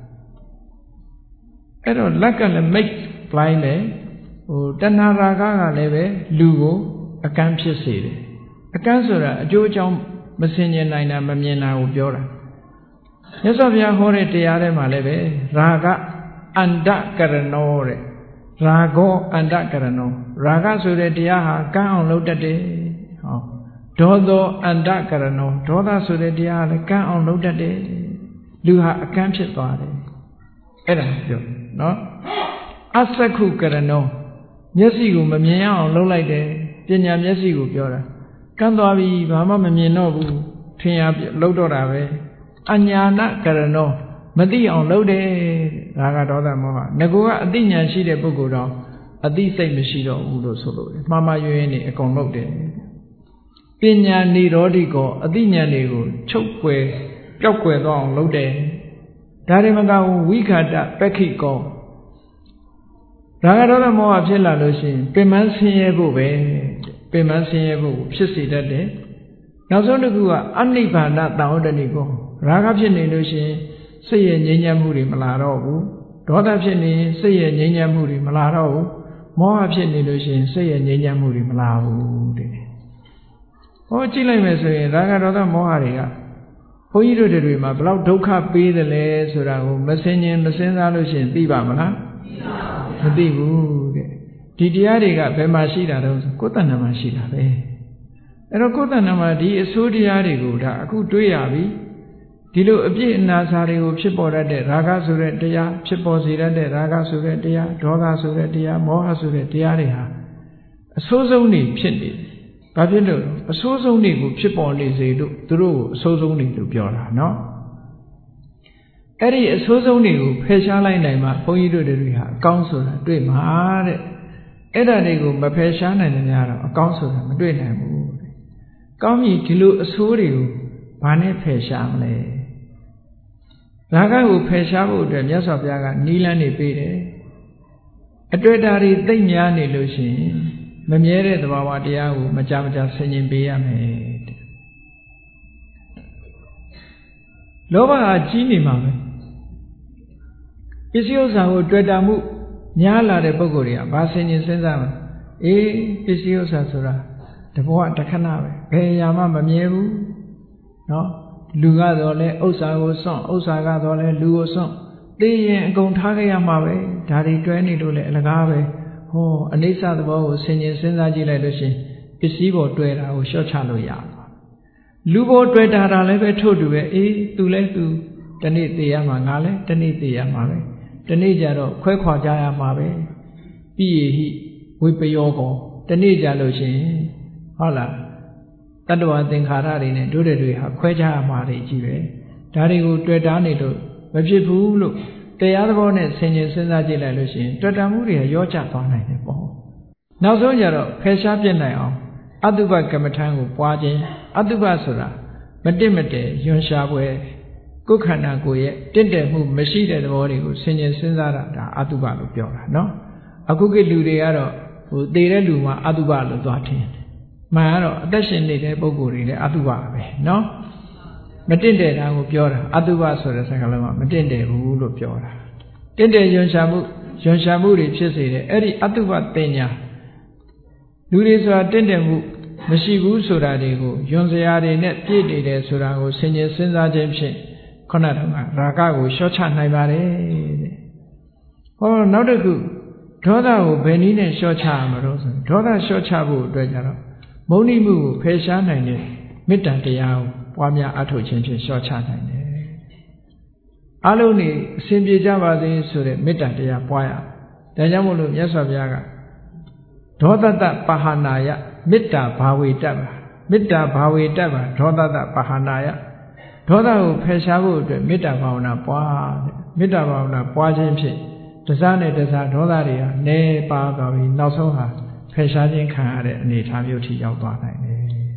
အဲ့တော့လက်ကလည်း make blind ပဲဟိုတဏှာရာဂကလည်းပဲလူကိုအကန့်ဖြစ်စေတယ်အကန့်ဆိုတာအကျိုးအကြောင်းမစင်ကြင်နိုင်တာမမြင်တာကိုပြောတာမြတ်စွာဘုရားဟောတဲ့တရားထဲမှာလည်းပဲရာဂအန္တကရဏောတဲ့ရာဂောအန္တကရဏောရာဂဆိုတဲ့တရားဟာကန့်အောင်လုပ်တတ်တယ်ဟောဒေါသောအန္တကရဏောဒေါသဆိုတဲ့တရားကလည်းကန့်အောင်လုပ်တတ်တယ်လူဟာအကန့်ဖြစ်သွားတယ်အဲ့ဒါပြောနော်အသက္ခုကရဏောမျက်စိကိုမမြင်အောင်လုပ်လိုက်တယ်ပညာမျက်စိကိုပြောတာကန့်သွားပြီဘာမှမမြင်တော့ဘူးထင်ရလုပ်တော့တာပဲအညာဏကရဏောမသိအောင်လုပ်တယ်ဒါကဒေါသမောဟငကိုကအသိဉာဏ်ရှိတဲ့ပုဂ္ဂိုလ်တော့အသိစိတ်မရှိတော့ဘူးလို့ဆိုလို့မှားမှားယွင်းယွင်းနေအကုန်လုပ်တယ်ပညာနိရောဓိကောအသိဉာဏ်တွေကိုချုပ်ွယ်ပျောက်ကွယ်သွားအောင်လုပ်တယ်ဒါတွေမကဘူးဝိခာတပက္ခိကောဒါကဒေါသမောဟဖြစ်လာလို့ရှိရင်ပင်မဆင်းရဲဖို့ပဲပင်မဆင်းရဲဖို့ဖြစ်စေတတ်တယ်နောက်ဆုံးတစ်ခုကအနိဗ္ဗာန်တံဩတ္တိကောရာဂဖြစ်နေလို့ရှိရင်စိတ်ရဲ့ငြိမ်းချမ်းမှုတွေမလာတော့ဘူးဒေါသဖြစ်နေရင်စိတ်ရဲ့ငြိမ်းချမ်းမှုတွေမလာတော့ဘူးမောဟဖြစ်နေလို့ရှိရင်စိတ်ရဲ့ငြိမ်းချမ်းမှုတွေမလာဘူးတဲ့ဟောကြည့်လိုက်မယ်ဆိုရင်ရာဂဒေါသမောဟတွေကဘုန်းကြီးတို့တွေမှာဘယ်လောက်ဒုက္ခပေးတယ်လဲဆိုတာကိုမစင်ញင်မစင်စားလို့ရှိရင်သိပါမလားမသိဘူးတဲ့ဒီတရားတွေကဘယ်မှာရှိတာတော့ကိုယ်တဏ္ဍာမှာရှိတာပဲအဲ့တော့ကိုယ်တဏ္ဍာမှာဒီအဆိုးတရားတွေကိုဒါအခုတွေးရပြီဒီလိုအပြည့်အနာစာတွေကိုဖြစ်ပေါ်တတ်တဲ့ရာဂဆိုတဲ့တရားဖြစ်ပေါ်စေတတ်တဲ့ရာဂဆိုတဲ့တရားဒေါသဆိုတဲ့တရားမောဟဆိုတဲ့တရားတွေဟာအဆိုးဆုံးနေဖြစ်နေတယ်။ဘာဖြစ်လို့အဆိုးဆုံးတွေကိုဖြစ်ပေါ်နေစေလို့သူတို့ကိုအဆိုးဆုံးနေလို့ပြောတာနော်။အဲ့ဒီအဆိုးဆုံးတွေကိုဖယ်ရှားလိုက်နိုင်မှဘုန်းကြီးတို့တွေဟာအကောင်းဆိုတာတွေ့မှာတဲ့။အဲ့ဒါတွေကိုမဖယ်ရှားနိုင်တဲ့များတော့အကောင်းဆိုတာမတွေ့နိုင်ဘူးတဲ့။ကောင်းပြီဒီလိုအဆိုးတွေကိုဘာနဲ့ဖယ်ရှားမလဲ။ရာဂကိုဖယ်ရှားဖို့အတွက်မြတ်စွာဘုရားကနီလန်းနေပေးတယ်အတွေ့အတာတွေသိမ့်များနေလို့ရှိရင်မမြဲတဲ့သဘာဝတရားကိုမကြမကြဆင်ခြင်ပေးရမယ်တဲ့လောဘကကြီးနေမှာပဲပစ္စည်းဥစ္စာကိုတွေ့တာမှုများလာတဲ့ပုဂ္ဂိုလ်တွေကဘာဆင်ခြင်စဉ်းစားမလဲအေးပစ္စည်းဥစ္စာဆိုတာတဘောတခဏပဲဘယ်ရာမှမမြဲဘူးနော်လူကတော့လဲဥစ္စာကိုစွန့်ဥစ္စာကတော့လဲလူကိုစွန့်သိရင်အကုန်ထားခဲ့ရမှာပဲဒါတွေတွဲနေလို့လဲအလကားပဲဟောအနိစ္စသဘောကိုဆင်ခြင်စဉ်းစားကြည့်လိုက်လို့ရှင်ပစ္စည်းပေါ်တွဲတာကိုလျှော့ချလို့ရပါလူပေါ်တွဲတာတာလည်းပဲထို့တူပဲအေးသူလဲသူတနေ့သိရမှာငါလဲတနေ့သိရမှာပဲတနေ့ကျတော့ခွဲခွာကြရမှာပဲပိယေဟိဝိပယောကောတနေ့ကျလို့ရှင်ဟုတ်လားတတ္တဝါသင်္ခါရတွေနဲ့တို့တွေဟာခွဲခြားရမှာတွေကြီးပဲဒါတွေကိုတွေ့တာနေလို့မဖြစ်ဘူးလို့တရားသဘောနဲ့ဆင်ခြင်စဉ်းစားကြည့်လိုက်လို့ရှိရင်တွေ့တာမှုတွေရောကျသွားနိုင်တယ်ပေါ့နောက်ဆုံးကျတော့ဖယ်ရှားပြစ်နိုင်အောင်အတုပကမ္မထံကိုပွားခြင်းအတုပဆိုတာမတင့်မတည့်ယွန်ရှာပွဲကိုယ်ခန္ဓာကိုယ်ရဲ့တင့်တယ်မှုမရှိတဲ့သဘောတွေကိုဆင်ခြင်စဉ်းစားတာဒါအတုပလို့ပြောတာနော်အခုကလူတွေကတော့ဟိုတည်တဲ့လူမှာအတုပလို့သွားထင်တယ်မှန်ကတော့အသက်ရှင်နေတဲ့ပုဂ္ဂိုလ်တွေလည်းအတုပပဲနော်မတင့်တယ်တာကိုပြောတာအတုပဆိုတဲ့စကားလုံးကမတင့်တယ်ဘူးလို့ပြောတာတင့်တယ်ယွန်ရှာမှုယွန်ရှာမှုတွေဖြစ်စေတဲ့အဲ့ဒီအတုပတင်ညာလူတွေဆိုတာတင့်တယ်မှုမရှိဘူးဆိုတာတွေကိုယွန်စရာတွေနဲ့ပြည့်တည်တယ်ဆိုတာကိုဆင်ခြင်စဉ်းစားခြင်းဖြင့်ခုနကရာဂကိုလျှော့ချနိုင်ပါတယ်တဲ့ဟောနောက်တစ်ခုဒေါသကိုဘယ်နည်းနဲ့လျှော့ချရမှာလို့ဆိုဒေါသလျှော့ချဖို့အတွက်ကြတော့မုန်းတိမှုကိုဖယ်ရှားနိုင်တဲ့မေတ္တာတရားကိုပွားများအထောက်ခြင်းဖြင့်လျှော့ချနိုင်တယ်အလုံးနေအစဉ်ပြေကြပါစေဆိုတဲ့မေတ္တာတရားပွားရဒါကြောင့်မို့လို့မြတ်စွာဘုရားကဒေါသတပဟာနာယမေတ္တာဘာဝေတ္တပါမေတ္တာဘာဝေတ္တပါဒေါသတပဟာနာယဒေါသကိုဖယ်ရှားဖို့အတွက်မေတ္တာဘာဝနာပွားတဲ့မေတ္တာဘာဝနာပွားခြင်းဖြင့်တစားနဲ့တစားဒေါသတွေဟာနည်းပါးသွားပြီးနောက်ဆုံးဟာဖယ်ရှားခြင်းခံရတဲ့အနေအထားမျိုးထိရောက်သွားနိုင်တယ်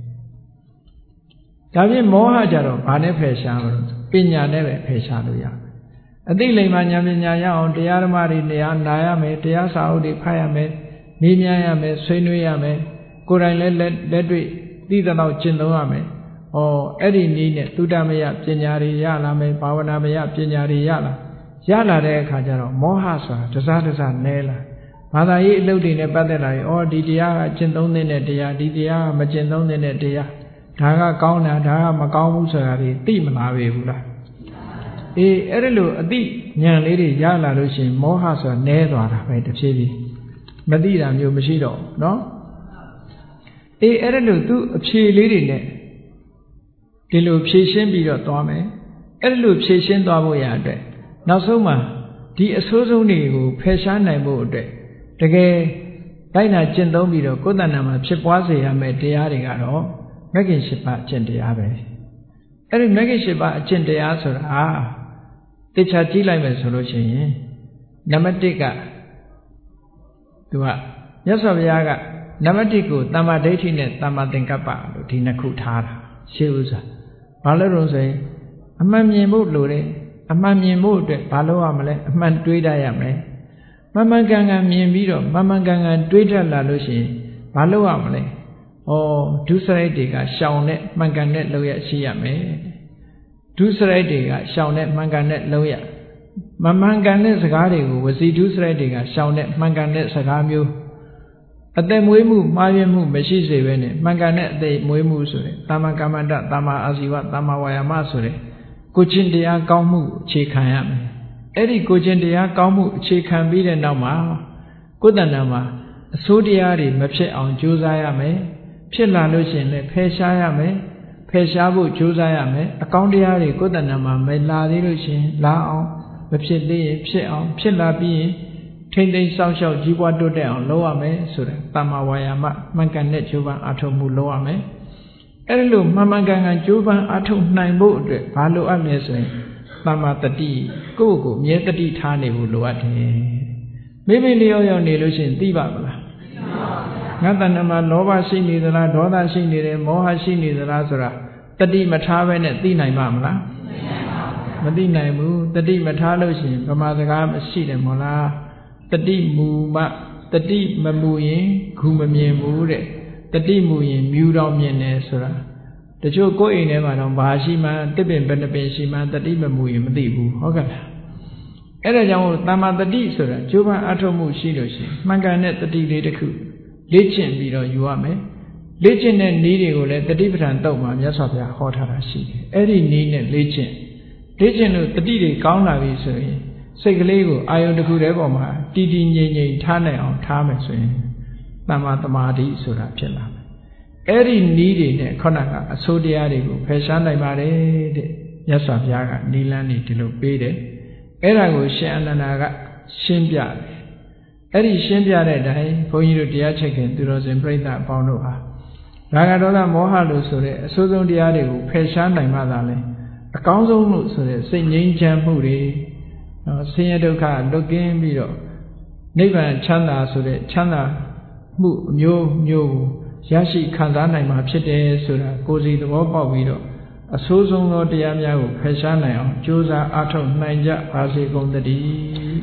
ဒါဖြင့်မောဟကြတော့ဘာနဲ့ဖယ်ရှားမလို့ပညာနဲ့ပဲဖယ်ရှားလို့ရတယ်အသိလိမ္မာဉာဏ်ပညာရအောင်တရားဓမ္မတွေနေရာနာရမယ်တရားစာအုပ်တွေဖတ်ရမယ်မေးမြန်းရမယ်ဆွေးနွေးရမယ်ကိုယ်တိုင်လည်းလက်တွေ့သိတဲ့တော့ကျင့်သုံးရမယ်ဩအဲ့ဒီနည်းနဲ့သုတမယပညာတွေရလာမယ်ဘာဝနာမယပညာတွေရလာရလာတဲ့အခါကျတော့မောဟဆိုတာတစားတစားနဲလာဘာသာရေးအလုပ်တွေနဲ့ပတ်သက်လာရင်ဩဒီတရားကကျင့်သုံးတဲ့တရားဒီတရားကမကျင့်သုံးတဲ့တရားဒါကကောင်းတာဒါကမကောင်းဘူးဆိုတာတွေသိမလာပေဘူးလားအေးအဲ့ဒါလို့အသိဉာဏ်လေးတွေရလာလို့ရှိရင်မောဟဆိုတာနဲသွားတာပဲတဖြည်းဖြည်းမသိတာမျိုးမရှိတော့နော်အေးအဲ့ဒါလို့သူအဖြေလေးတွေနဲ့ဒီလိုဖြည့်ရှင်းပြီးတော့သွားမယ်အဲ့ဒါလို့ဖြည့်ရှင်းသွားဖို့ရအတွက်နောက်ဆုံးမှာဒီအဆိုးဆုံးတွေကိုဖယ်ရှားနိုင်ဖို့အတွက်တကယ်လိုက်နာကျင့်သုံးပြီးတော့ကိုယ်တဏ္ဍာမှာဖြစ်ပွားစေရမယ့်တရားတွေကတော့မဂ္ဂင်၈ပါးအကျင့်တရားပဲအဲ့ဒီမဂ္ဂင်၈ပါးအကျင့်တရားဆိုတာသိချာကြည့်လိုက်မယ်ဆိုလို့ရှိရင်နံပါတ်၁ကသူကမြတ်စွာဘုရားကနံပါတ်၁ကိုတမ္မာဒိဋ္ဌိနဲ့တမ္မာသင်္ကပ္ပလို့ဒီနှစ်ခုထားတာရှေးဥစွာဘာလို့လို့ဆိုရင်အမှန်မြင်ဖို့လိုတယ်အမှန်မြင်ဖို့အတွက်ဘာလို့ရမလဲအမှန်တွေးတတ်ရမယ်မမှန်ကန်ကန်မြင်ပြီးတော့မမှန်ကန်ကန်တွေးတတ်လာလို့ရှိရင်ဘာလို့ရမလဲဩဒုစရိုက်တွေကရှောင်တဲ့မှန်ကန်တဲ့လောက်ရရှိရမယ်ဒုစရိုက်တွေကရှောင်တဲ့မှန်ကန်တဲ့လောက်ရမမှန်ကန်တဲ့စကားတွေကိုဝစီဒုစရိုက်တွေကရှောင်တဲ့မှန်ကန်တဲ့စကားမျိုးအသက်မွေးမှုမှားယွင်းမှုမရှိစေဘဲနဲ့မှန်ကန်တဲ့အသက်မွေးမှုဆိုတဲ့တမ္မာကမ္မန္တတမ္မာအာဇီဝတမ္မာဝါယာမဆိုတဲ့ကိုချင်းတရားကောင်းမှုအခြေခံရမယ်အဲ့ဒီကိုချင်းတရားကောင်းမှုအခြေခံပြီးတဲ့နောက်မှာကိုယ်တဏ္ဍာမှာအဆိုးတရားတွေမဖြစ်အောင်ကြိုးစားရမယ်ဖြစ်လာလို့ရှိရင်လည်းဖယ်ရှားရမယ်ဖယ်ရှားဖို့ကြိုးစားရမယ်အကောင်းတရားတွေကိုယ်တဏ္ဍာမှာမလာသေးလို့ရှိရင်လာအောင်မဖြစ်သေးရင်ဖြစ်အောင်ဖြစ်လာပြီးရင်ထိမ့်သိမ်းစောင့်ရှောက်ကြီးပွားတိုးတက်အောင်လုပ်ရမယ်ဆိုတဲ့တမ္မာဝါယာမမှန်ကန်တဲ့ကြိုးပမ်းအထောက်မှုလုပ်ရမယ်အဲ့ဒီလိုမှန်မှန်ကန်ကန်ကြိုးပမ်းအထောက်နိုင်ဖို့အတွက်ဘာလိုအပ်လဲဆိုရင်တမ္မာတတိကိုယ့်ကိုယ်မြဲတတိထားနေဖို့လိုအပ်တယ်မိမိလျောက်ရောက်နေလို့ရှိရင်သိပါမလားငါတဏ္ဍာမှာလောဘရှိနေသလားဒေါသရှိနေတယ်မောဟရှိနေသလားဆိုတာတတိမထားဘဲနဲ့သိနိုင်ပါမလားမသိနိုင်ဘူးတတိမထားလို့ရှိရင်ဗမာစကားမရှိတယ်မို့လားတတိမူမတတိမမူရင်ဂူမမြင်ဘူးတဲ့တတိမူရင်မြူတော့မြင်တယ်ဆိုတာတချို့ကိုယ်အိမ်ထဲမှာတော့ဘာရှိမှတစ်ပင်ဘယ်နှပင်ရှိမှတတိမမူရင်မသိဘူးဟုတ်ကဲ့လားအဲ့ဒါကြောင့်တမ္မာတတိဆိုတာကျိုးပန်းအထောက်မှုရှိလို့ရှိရင်မှန်ကန်တဲ့တတိလေးတစ်ခုလေ့ကျင့်ပြီးတော့ယူရမယ်လေ့ကျင့်တဲ့နည်းတွေကိုလည်းတတိပဋ္ဌာန်တုတ်မှာမြတ်စွာဘုရားဟောထားတာရှိတယ်အဲ့ဒီနည်းနဲ့လေ့ကျင့်လေ့ကျင့်လို့တတိတွေကောင်းလာပြီဆိုရင်စိတ်ကလေးကိုအာယုန်တစ်ခုတည်းပေါ်မှာတည်တည်ငြိမ်ငြိမ်ထားနိုင်အောင်ထားမယ်ဆိုရင်တမ္မာသမာဓိဆိုတာဖြစ်လာမယ်အဲ့ဒီနည်းတွေနဲ့ခုနကအဆိုးတရားတွေကိုဖယ်ရှားနိုင်ပါတယ်တဲ့မြတ်စွာဘုရားကနိလန်းနေဒီလိုပေးတယ်အဲ့ဒါကိုရှင်အနန္ဒာကရှင်းပြတယ်အဲ့ဒီရှင်းပြတဲ့အတိုင်းဘုန်းကြီးတို့တရားချက်ခင်သူတော်စင်ပြိဿအပေါင်းတို့ဟာရာဂဒေါသမောဟလို့ဆိုတဲ့အဆိုးဆုံးတရားတွေကိုဖယ်ရှားနိုင်မှသာလဲအကောင်းဆုံးလို့ဆိုတဲ့စိတ်ငြိမ်းချမ်းမှုတွေဆင်းရဲဒုက္ခလွတ်ကင်းပြီးတော့နိဗ္ဗာန်ချမ်းသာဆိုတဲ့ချမ်းသာမှုအမျိုးမျိုးရရှိခံစားနိုင်မှာဖြစ်တယ်ဆိုတာကိုယ်စီသဘောပေါက်ပြီးတော့အဆိုးဆုံးသောတရားများကိုဖယ်ရှားနိုင်အောင်ကြိုးစားအားထုတ်နိုင်ကြပါစေကုန်သတည်း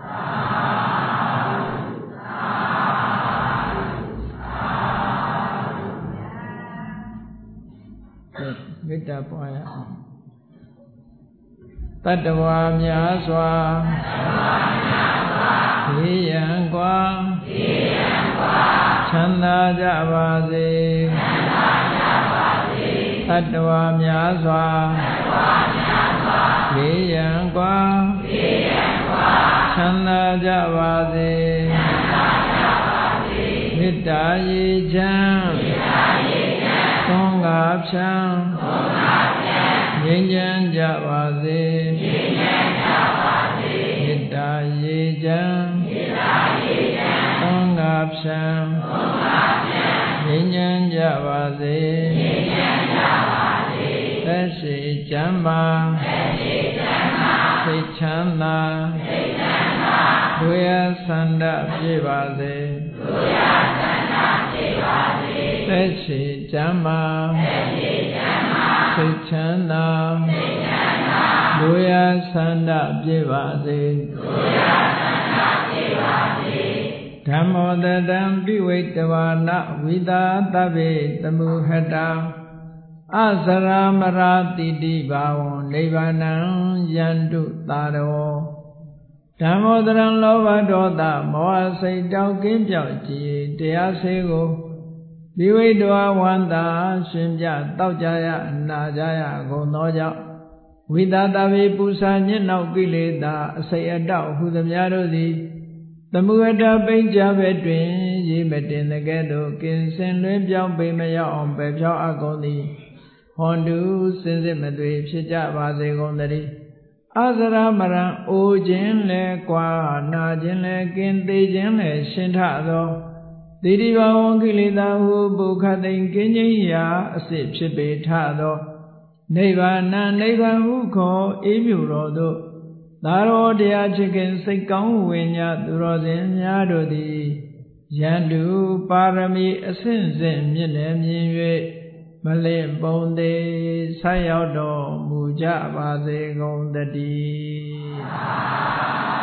မေတ္တာပွားရအောင်တတ္တဝါများစွာဘေးရန်ကွာဘေးရန်ကွာချမ်းသာကြပါစေတတ္တဝါများစွာဘေးရန်ကွာချမ်းသာကြပါစေမေတ္တာရေချမ်းသွန်ကားဖြံငြိမ်းချမ်းကြပါစေမေတ္တာရေချမ်းသွန်ကားဖြံငြိမ်းချမ်းကြပါစေသက်ရှိချမ်းသာစိတ်ချမ်းသာဒုယဆန္ဒပြေပါစေသက်ရှိချမ်းသာစိတ်ချမ်းသာဒုယဆန္ဒပြေပါစေဓမ္မောတတံပိဝိတဝါနဝိသာတဗ္ဗေတမုဟတာအစရာမရာတိတိဘာဝံနိဗ္ဗာနံယန္တုသာရောဓမ္မောတရံလောဘဒေါသမောဟစိတ်တောက်ကင်းပြောက်ကြည်တရားစေကိုပိဝိတဝါဝန္တာရှင်ပြတောက်ကြရအနာကြရကုန်သောကြောင့်ဝိသာတဗ္ဗေပူဇာညစ်နောက်ကိလေသာအစိတ်အတောက်ဟုသမျှတို့သည်သမုဟတပိဉ္စဘက်တွင်ရေမတင်တဲ့ကဲ့သို့ကင်းစင်လွင်ပြောင်းပိမရောက်အောင်ပယ်ဖြောင်းအပ်ကုန်သည်ဟွန်တုစင်စစ်မသွေဖြစ်ကြပါစေကုန်သတည်းအစရမရံအိုခြင်းလဲကွာနာခြင်းလဲကင်းသေးခြင်းလဲရှင်ထသောတိတိဘဝံကိလေသာဟုပုခသိင်ကင်းခြင်းရာအစစ်ဖြစ်ပေထသောနိဗ္ဗာန်နိဗ္ဗာန်ဟုခေါ်အေးမြူတော်သို့သာရောတရားချစ်ခင်စိတ်ကောင်းဝိညာသူတော်စင်များတို့သည်ယန္တုပါရမီအစဉ်စဉ်မြင့်လည်းမြင်၍မလင့်ပုံသေးဆက်ရောက်တော်မူကြပါစေကုန်သတည်း